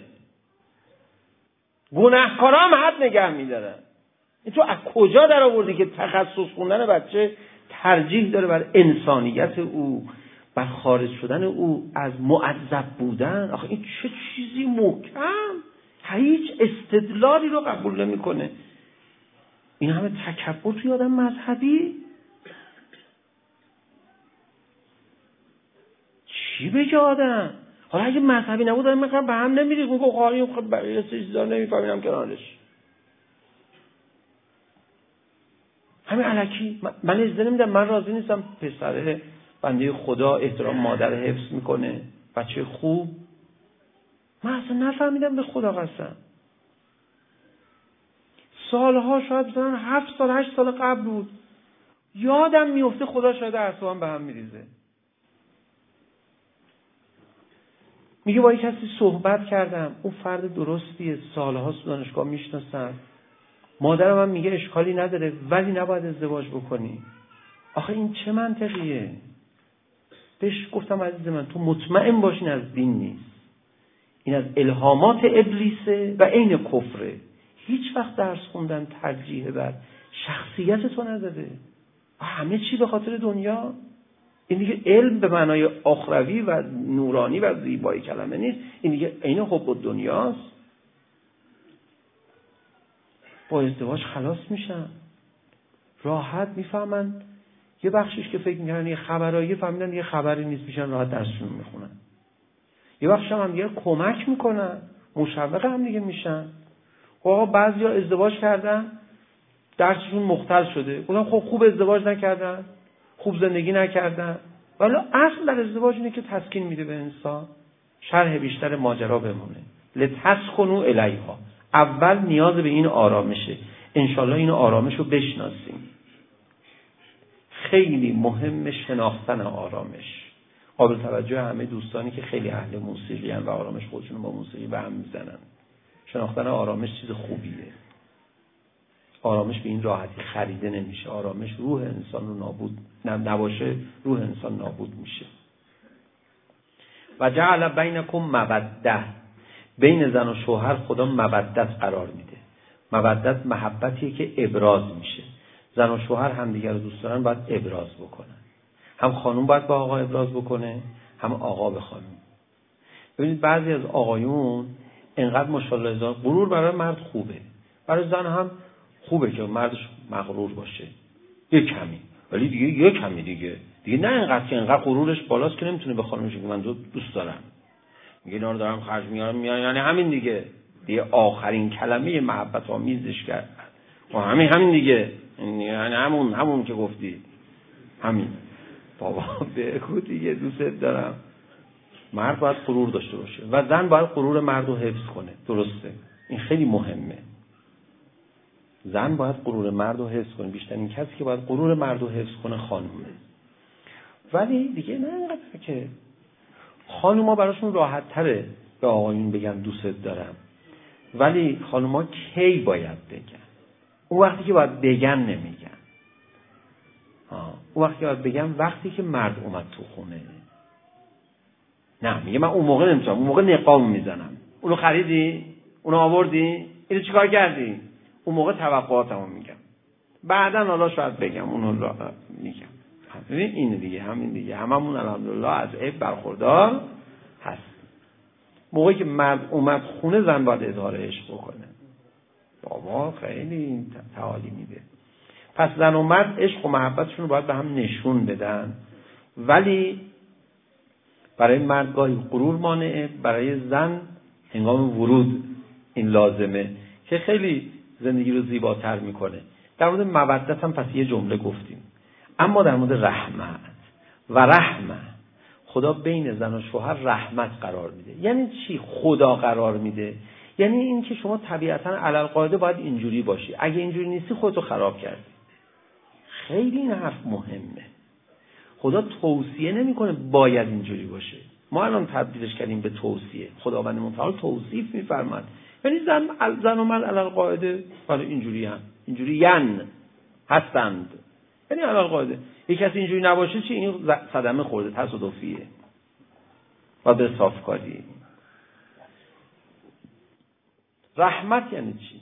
گناهکارام حد نگه می‌دارن. این تو از کجا در آوردی که تخصص خوندن بچه ترجیح داره بر انسانیت او، بر خارج شدن او از معذب بودن؟ آخه این چه چیزی محکم، هیچ استدلالی رو قبول نمی‌کنه. این همه تکبر توی آدم مذهبی چی بگه آدم؟ حالا اگه مذهبی نبود آدم میگه به هم نمی‌ریخت، میگه خواهی خب بقیه چیزا نمی‌فهمیدم کنارش. همین الکی من اجازه نمیدم، من راضی نیستم پسره بنده خدا احترام مادر حفظ میکنه، بچه خوب. من اصلا نفهمیدم به خدا قسم. سالها شاید مثلا 7 سال 8 سال قبل بود، یادم میفته خدا شاید اعصابم به هم میریزه. میگه با یک کسی صحبت کردم، اون فرد درستیه، سالهاست دانشگاه میشناسم، مادرم هم میگه اشکالی نداره ولی نباید ازدواج بکنی. آخه این چه منطقیه؟ بهش گفتم عزیز من تو مطمئن باش این از دین نیست، این از الهامات ابلیسه و عین کفره. هیچ وقت درس خوندن ترجیح بر شخصیت تو نداده، همه چی به خاطر دنیا. این دیگه علم به معنای اخروی و نورانی و زیبایی کلمه نیست، این دیگه عین حب الدنیاست. با ازدواج خلاص میشن، راحت میفهمن. یه بخشش که فکر میکنن یه خبرایی، فهمیدن یه خبری نیست، میشن راحت درسشون میخونن. یه بخش هم دیگه کمک میکنن، مشوق هم دیگه میشن. آقا بعضیا ازدواج کردن درسشون مختل شده، گفتم خب خوب ازدواج نکردن، خوب زندگی نکردن، ولی اصل در ازدواج اینه که تسکین میده به انسان، شرح بیشتر ماجرا بمونه. لتسکنوا الیها، اول نیاز به این آرامشه. انشالله این آرامش رو بشناسیم. خیلی مهم شناختن آرامش. قابل توجه همه دوستانی که خیلی اهل موسیقی هستند و آرامش خودشون با موسیقی به هم میزنن. شناختن آرامش چیز خوبیه. آرامش به این راحتی خریده نمیشه. آرامش روح انسان رو نابود نباشه، روح انسان نابود میشه. و جعل بینکم موده، بین زن و شوهر خدا مودت قرار میده. مودت محبتیه که ابراز میشه. زن و شوهر همدیگر رو دوست دارن، باید ابراز بکنن. هم خانوم باید با آقا ابراز بکنه، هم آقا به خانوم. ببینید بعضی از آقایون اینقدر ماشاءالله هزار. غرور برای مرد خوبه، برای زن هم خوبه که مردش مغرور باشه یک کمی، ولی دیگه یک کمی دیگه نه اینقدر که اینقدر غرورش بالاست که نمیتونه به خانمش بگه من دوست دارم، میگه اینا رو دارم خرج میارم، یعنی همین دیگه آخرین کلمه محبت آمیزش کرد و همین دیگه، یعنی همون که گفتی همین. بابا بگو دیگه دوست دارم. مرد باید غرور داشته باشه و زن باید غرور مرد رو حفظ کنه. درسته، این خیلی مهمه. زن باید غرور مرد رو حفظ کنه. بیشترین کسی که باید غرور مرد رو حفظ کنه خانومه. ولی دیگه نه اینقدر که خانوما براشون راحت تره به آقایون بگن دوست دارم، ولی خانوما کی باید بگن؟ اون وقتی که باید بگن نمیگن. اون وقتی که باید بگن وقتی که مرد اومد تو خونه. نه میگه من اون موقع نمیتونم، اون موقع نقاب میزنم. اونو خریدی؟ اونو آوردی؟ اینو چیکار کردی؟ اون موقع توقعاتمو میگم. بعدن حالا شاید بگم، اونو را میگم. ببین این دیگه، همین دیگه، هممون الحمدلله از عیب برخوردار هست. موقعی که مرد اومد خونه زن باید اظهار عشق بکنه. بابا خیلی تعالی میده. پس زن و مرد عشق و محبتشون رو باید به هم نشون بدن، ولی برای مرد گاهی غرور مانعه، برای زن هنگام ورود این لازمه که خیلی زندگی رو زیباتر میکنه. در مورد مودت هم پس یه جمله گفتیم، اما در مورد رحمت و رحمت، خدا بین زن و شوهر رحمت قرار میده. یعنی چی خدا قرار میده؟ یعنی این که شما طبیعتاً علالقاعده باید اینجوری باشی، اگه اینجوری نیستی خودتو خراب کردی. خیلی این حرف مهمه. خدا توصیه نمیکنه باید اینجوری باشه. ما الان تبدیلش کردیم به توصیه. خداوند متعال توصیف میفرماد. یعنی زن و مرد علالقاعده برای اینجوری هستند. یعنی علالقاعده یک کسی اینجوری نباشه چی؟ این صدمه خورده، تصادفیه و به صافکاری. رحمت یعنی چی؟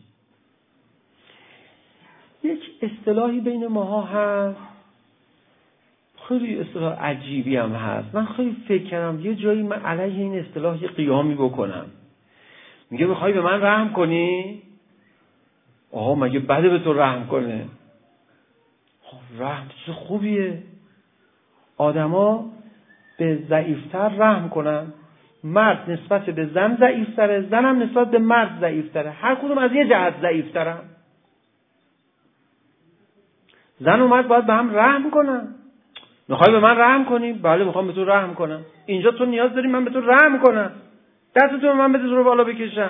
یک اصطلاحی بین ماها هست، خیلی اصطلاح عجیبی هم هست. من خیلی فکر کردم یه جایی من علیه این اصطلاح یه قیامی بکنم. میگه میخوای به من رحم کنی؟ آها مگه بده به تو رحم کنه؟ رحم چیز خوبیه. آدما به ضعیفتر رحم کنن. مرد نسبت به زن ضعیفتره، زن هم نسبت به مرد ضعیفتره. هر کدوم از یه جهت ضعیفترن. زن و مرد باید به هم رحم کنن. میخوای به من رحم کنی؟ بله میخوام به تو رحم کنم. اینجا تو نیاز داری من به تو رحم کنم. دستتو به من بده تو رو بالا بکشم.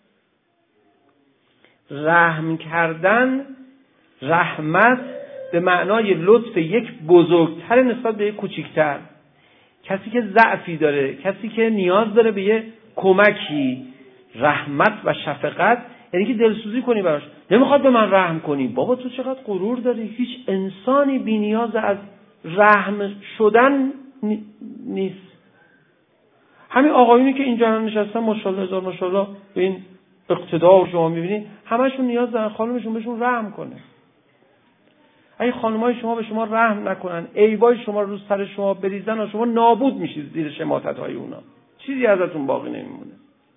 رحم کردن، رحمت به معنای لطف یک بزرگتر نسبت به یک کوچکتر. کسی که ضعفی داره، کسی که نیاز داره به یه کمکی، رحمت و شفقت یعنی که دلسوزی کنی براش. نمیخواد به من رحم کنی. بابا تو چقدر غرور داری. هیچ انسانی بی نیاز از رحم شدن نیست. همین آقایونی که اینجا نشستن ماشاءالله هزار ماشاءالله به این اقتدا شما میبینید، همشون نیاز دارن خانمشون بهشون رحم کنه. اگه خانمای شما به شما رحم نکنن، عیبای شما رو سر شما بریزن و شما نابود میشید زیر شماتت‌های اونا، چیزی ازتون باقی نمیمونه.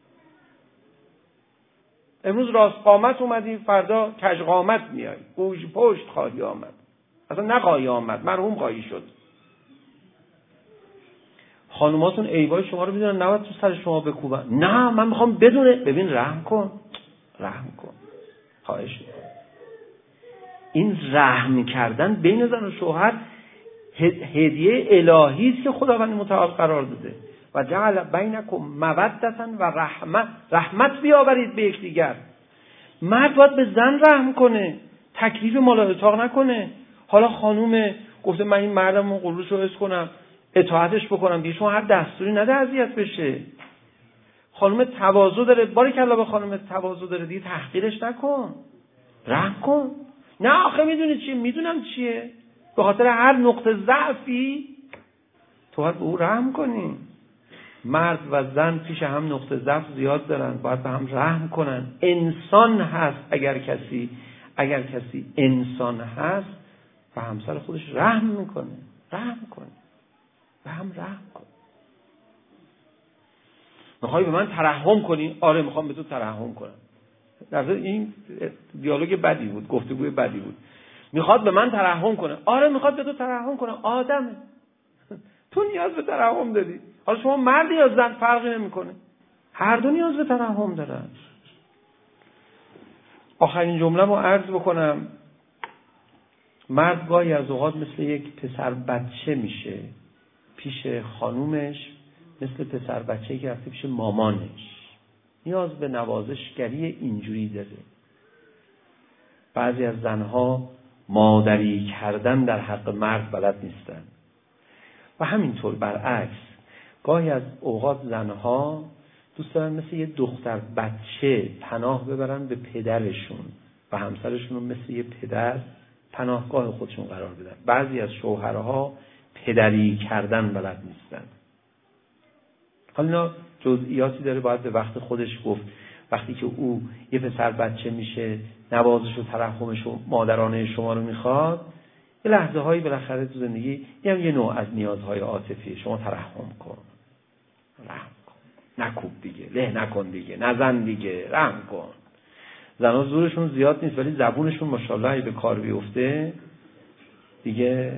امروز راست قامت اومدی، فردا کج قامت میای، گوش پشت خواهی آمد. اصلا نخواهی آمد، مرحوم خواهی شد. خانوماتون عیبای شما رو میدونن، نباید تو سر شما بکوبن. نه من میخوام بدونه. ببین رحم کن، خواهش میکنم. این رحم کردن بین زن و شوهر هدیه الهی است که خداوند متعال قرار داده. و جعل بینکم مودة و رحمت بیاورید به یکدیگر. مرد باید به زن رحم کنه، تکلیف مال اتاق نکنه. حالا خانوم گفته من این مردم غرورش رو حس کنم، اطاعتش بکنم، دیگه شما هر دستوری نده اذیت بشه. خانوم تواضع داره، باریکلا به خانوم تواضع داره، دیگه تحقیرش نکن، رحم کن. نه آخه میدونی چیه؟ میدونم چیه. به خاطر هر نقطه ضعفی تو باید به او رحم کنی. مرد و زن پیش هم نقطه ضعف زیاد دارن، باید به هم رحم کنن. انسان هست اگر کسی انسان هست و همسر خودش رحم میکنه، به هم رحم کن. میخوای به من ترحم کنی؟ آره میخوام به تو ترحم کنم. در ضمن این دیالوگ بدی بود، گفتگوی بدی بود. میخواد به من ترحم کنه؟ آره میخواد به تو ترحم کنه، آدمه. تو نیاز به ترحم داری. حالا شما مرد یا زن فرقی نمیکنه، هر دو نیاز به ترحم دارن. آخرین جمله رو عرض بکنم. مرد گاهی از اوقات مثل یک پسر بچه میشه پیش خانومش، مثل پسر بچه‌ای که رفته پیش مامانش. نیاز به نوازشگری اینجوری داره. بعضی از زنها مادری کردن در حق مرد بلد نیستن و همینطور برعکس. گاهی از اوقات زنها دوست دارن مثل یه دختر بچه پناه ببرن به پدرشون و همسرشون رو مثل یه پدر پناهگاه خودشون قرار بدن. بعضی از شوهرها پدری کردن بلد نیستن. حالا اینا جزئیاتی داره، باید به وقت خودش گفت. وقتی که او یه پسر بچه میشه، نوازش و ترحمش و مادرانه شما رو میخواد، یه لحظه هایی بالاخره تو زندگی یه نوع از نیازهای عاطفی. شما ترحم کن، رحم کن، نکوب دیگه، له نکن دیگه، نزن دیگه، رحم کن. زنها زورشون زیاد نیست ولی زبونشون ماشاءالله به کار بیفته دیگه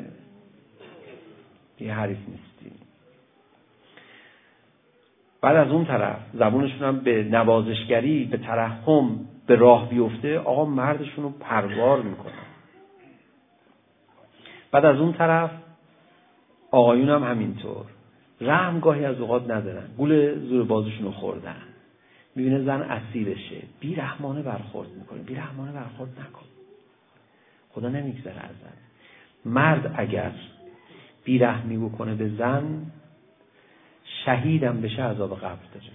حریف نیستی. بعد از اون طرف زبونشون هم به نوازشگری، به ترحم به راه بیفته، آقا مردشون رو پروار میکنن. بعد از اون طرف آقایون هم همینطور، رحم گاهی از اوقات ندارن، گول زور بازشون رو خوردن. میبینه زن اسیرشه، بیرحمانه برخورد میکنه. بیرحمانه برخورد نکن، خدا نمیگذره ازت. مرد اگر بیرحمی بکنه به زن، شهیدم بشه عذاب قبر داره.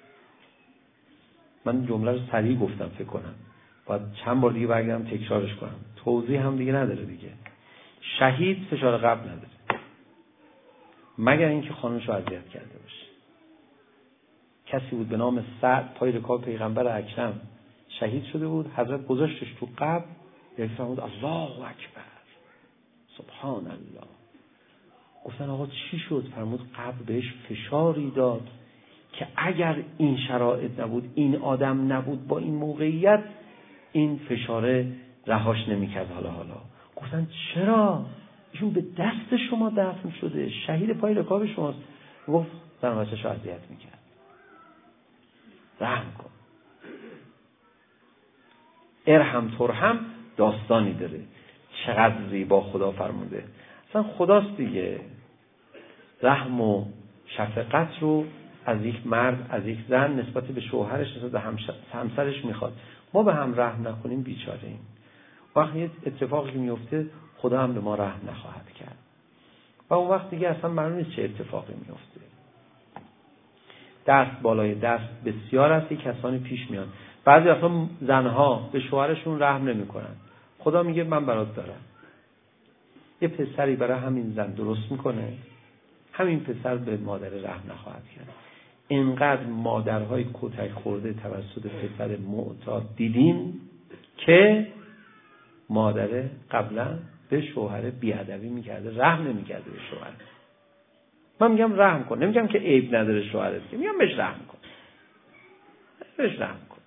من جمله رو سریع گفتم فکر کنم، باید چند بار دیگه برگردم تکرارش کنم، توضیح هم دیگه نداره دیگه. شهید فشار قبر نداره مگر اینکه خانمش رو اذیت کرده باشه. کسی بود به نام سعد، پای رکاب پیغمبر اکرم شهید شده بود. حضرت گذاشتش تو قبر، یک فرمود الله اکبر سبحان الله. گفتن آقا چی شد؟ فرمود قبر بهش فشاری داد که اگر این شرایط نبود، این آدم نبود با این موقعیت، این فشاره رهاش نمی‌کرد. حالا گفتن چرا؟ ایشون به دست شما دفن شده، شهید پای رکاب شماست. گفت زن و بچه‌شو اذیت می‌کرد. رحم کن. ارحم ترحم داستانی داره، چقدر زیبا خدا فرموده. اصلا خداست دیگه رحم و شفقت رو از یک مرد، از یک زن نسبت به شوهرش، نسبت به همسرش میخواد. ما به هم رحم نکنیم بیچاره ایم. وقتی یه اتفاقی میفته خدا هم به ما رحم نخواهد کرد و اون وقت دیگه اصلا معلوم نیست چه اتفاقی میفته. دست بالای دست بسیار است که کسانی پیش میان. بعضی وقتا زنها به شوهرشون رحم نمیکنن. خدا میگه من برات دارم. یه پسری برای همین زن درست میکنه، همین پسر به مادر رحم نخواهد کرد. اینقدر مادرهای کتک خورده توسط پسر معتاد دیدیم که مادر قبلا به شوهر بیادبی میکرده، رحم نمیکرده به شوهر. من میگم رحم کن، نمیگم که عیب نداره شوهرت، که میگم بهش رحم کن، بهش رحم کن.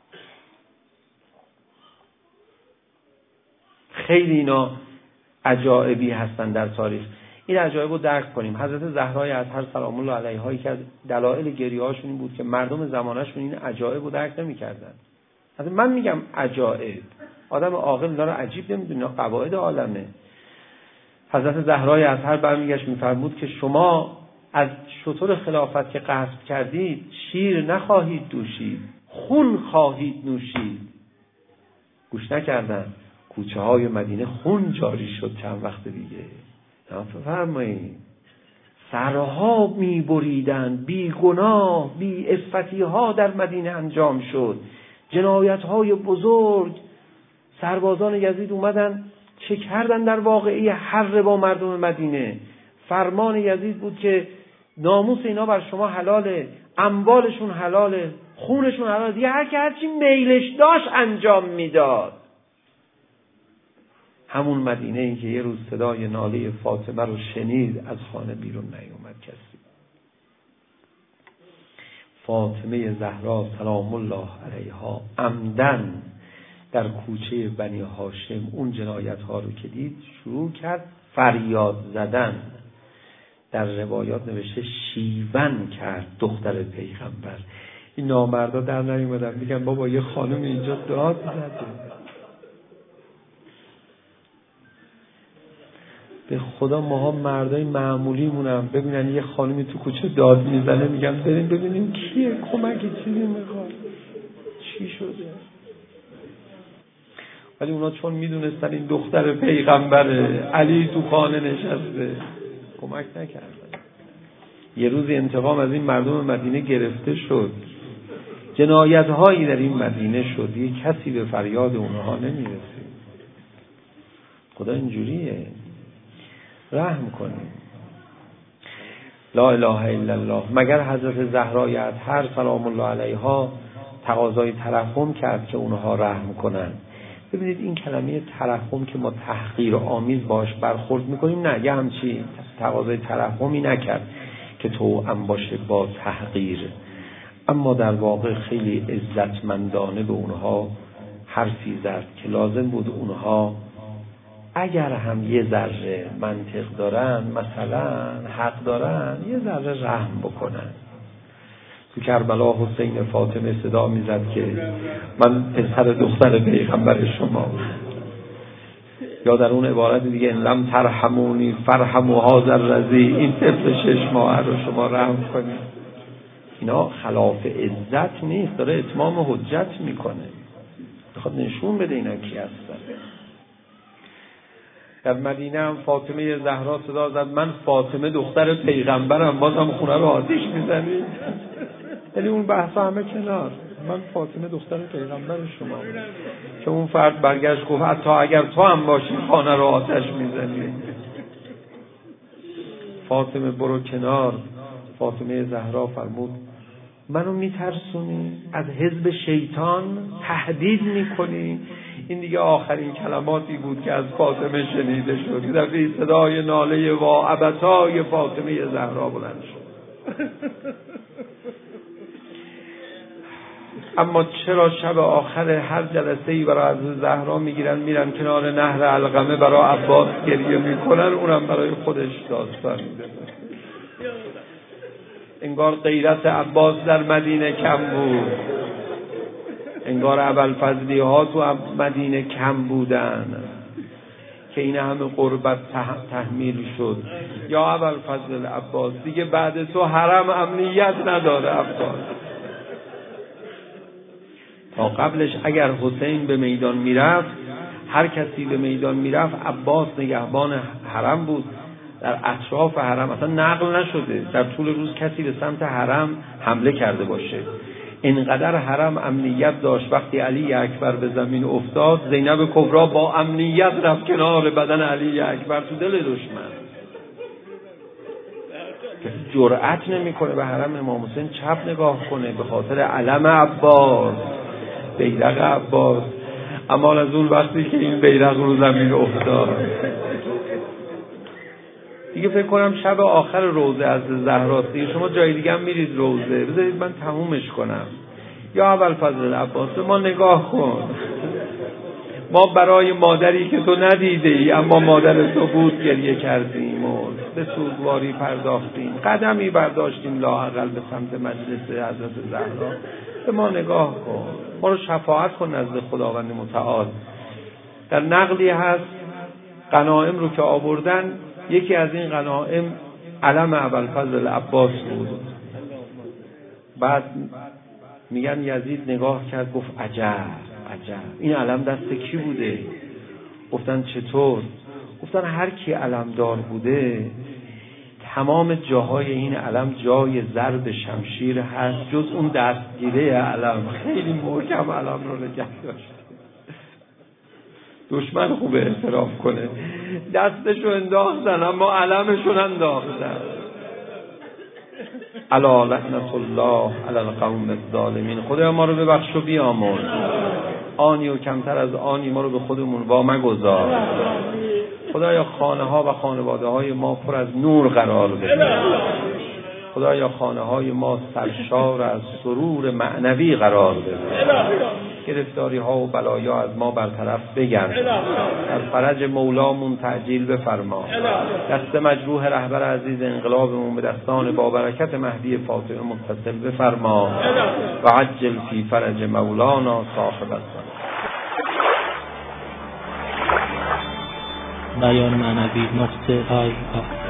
خیلی اینا عجایبی هستن در تاریخ. این عجایب رو درک کنیم. حضرت زهرای اطهر سلام الله علیها که از دلایل گریه‌هاشون این بود که مردم زمانه‌شون این عجایب رو درک نمی‌کردن. مثلا من میگم عجایب، آدم عاقل اینا رو عجیب نمی‌دونه، قواعد عالمه. حضرت زهرای اطهر برمیگشت می‌فرمود که شما از شتر خلافت که غصب کردید شیر نخواهید دوشید، خون خواهید نوشید. گوش نکردن، کوچه های مدینه خون جاری شد چند وقت دیگه. فرمایید سرها می بریدن، بی گناه بی عفتی ها در مدینه انجام شد، جنایت های بزرگ. سربازان یزید اومدن چه کردن در واقعه حر با مردم مدینه. فرمان یزید بود که ناموس اینا بر شما حلاله، اموالشون حلاله، خونشون حلاله، دیگه هر که هرچی میلش داشت انجام میداد. همون مدینه ای که یه روز صدای ناله فاطمه رو شنید، از خانه بیرون نیومد کسی. فاطمه زهرا سلام الله علیها عمدن در کوچه بنی هاشم اون جنایت ها رو که دید شروع کرد فریاد زدن. در روایات نوشته شیون کرد دختر پیغمبر. این نامردا در نیومدن میگن بابا یه خانم اینجا داد زده. به خدا ماها مردای معمولی مونم ببینن یه خانمی تو کوچه داد میزنه میگن بریم ببینیم کیه، کمکی چیزی میخواد، چی شده. ولی اونا چون میدونستن این دختر پیغمبره، علی تو خانه نشسته، کمک نکردن. یه روز انتقام از این مردم مدینه گرفته شد، جنایت هایی در این مدینه شد، یه کسی به فریاد اونها نمیرسید. خدا اینجوریه، رحم کنیم. لا اله الا الله. مگر حضرت زهرای اطهر سلام الله علیها تقاضای ترحم کرد که اونها رحم کنن؟ ببینید این کلمه ترحم که ما تحقیر آمیز باش برخورد میکنیم، نه، یه همچی تقاضای ترحمی نکرد که توأم باشه با تحقیر، اما در واقع خیلی عزتمندانه به اونها حرفی زد که لازم بود اونها اگر هم یه ذره منطق دارن، مثلا حق دارن، یه ذره رحم بکنن. تو کربلا حسین فاطمه صدا میزد که من پسر دختر پیغمبر شما، یا در اون عبارت دیگه لم ترحمونی فرحموا هذا الرضی، این طفل 6 ماهه رو شما رحم کنید. اینا خلاف عزت نیست، داره اتمام حجت میکنه، میخواد نشون بده اینا کی هستن. در مدینه هم فاطمه زهرا صدا زد من فاطمه دختر پیغمبرم، بازم خونه رو آتش میزنید. یعنی اون بحث همه کنار، من فاطمه دختر پیغمبر شما بود. که اون فرد برگشت گفت حتی اگر تو هم باشی خانه رو آتش میزنی. فاطمه برو کنار. فاطمه زهرا فرمود منو میترسونی، از حزب شیطان تهدید میکنی. این دیگه آخرین کلماتی بود که از فاطمه شنیده شد. در صدای ناله و ابتای فاطمه زهرا بلند شد. اما چرا شب آخر هر جلسه‌ای برای حضرت زهرا میرن کنار نهر علقمه برای عباس گریه میکنن، اونم برای خودش داستان میده. انگار غیرت عباس در مدینه کم بود، انگار ابوالفضلی ها تو مدینه کم بودن که این همه قربت تحمیل شد. یا ابوالفضل عباس دیگه بعد تو حرم امنیت نداره عباس. تا قبلش اگر حسین به میدان میرفت، هر کسی به میدان میرفت، عباس نگهبان حرم بود. در اطراف حرم اصلا نقل نشده در طول روز کسی به سمت حرم حمله کرده باشه. اینقدر حرم امنیت داشت. وقتی علی اکبر به زمین افتاد، زینب کبرا با امنیت رفت کنار بدن علی اکبر تو دل دشمن. جرأت نمیکنه به حرم امام حسین چپ نگاه کنه به خاطر علم عباس، بیرق عباس. اما از اون وقتی که این بیرق رو زمین افتاد دیگه فکر کنم شب آخر روزه از زهراست دیگه. شما جای دیگه هم میرید روزه، بذارید من تمومش کنم. یا ابوالفضل عباس ما نگاه کن، ما برای مادری که تو ندیده ای اما مادر تو بود گریه کردیم و به سوگواری پرداختیم، قدمی برداشتیم لااقل به سمت مجلس حضرت زهرا. به ما نگاه کن، ما رو شفاعت کن نزد خداوند متعال. در نقلی هست غنایم رو که آوردن، یکی از این غنایم علم ابوالفضل عباس بود. بعد میگن یزید نگاه کرد گفت عجب این علم دست کی بوده؟ گفتن چطور؟ گفتن هر کی علمدار بوده تمام جاهای این علم جای ضرب شمشیر هست جز اون دستگیره علم. خیلی محکم علم رو نگه داشت. دشمن خوبه اعتراف کنه، دستشو انداختن اما علمشو انداختن. الا لعنت الله علی القوم الظالمین. خدایا ما رو ببخش و بیامرز، آنی و کمتر از آنی ما رو به خودمون وا مگذار. خدایا خانه ها و خانواده های ما پر از نور قرار بده. خدایا خانه های ما سرشار از سرور معنوی قرار بده، گرفتاری ها و بلایا از ما برطرف بگردان، در فرج مولامون تعجیل بفرما، دست مجروح رهبر عزیز انقلابمون به دستان با برکت مهدی فاطمه متصل بفرما و عجل فی فرج مولانا صاحب الزمان. بیان معنوی نقطه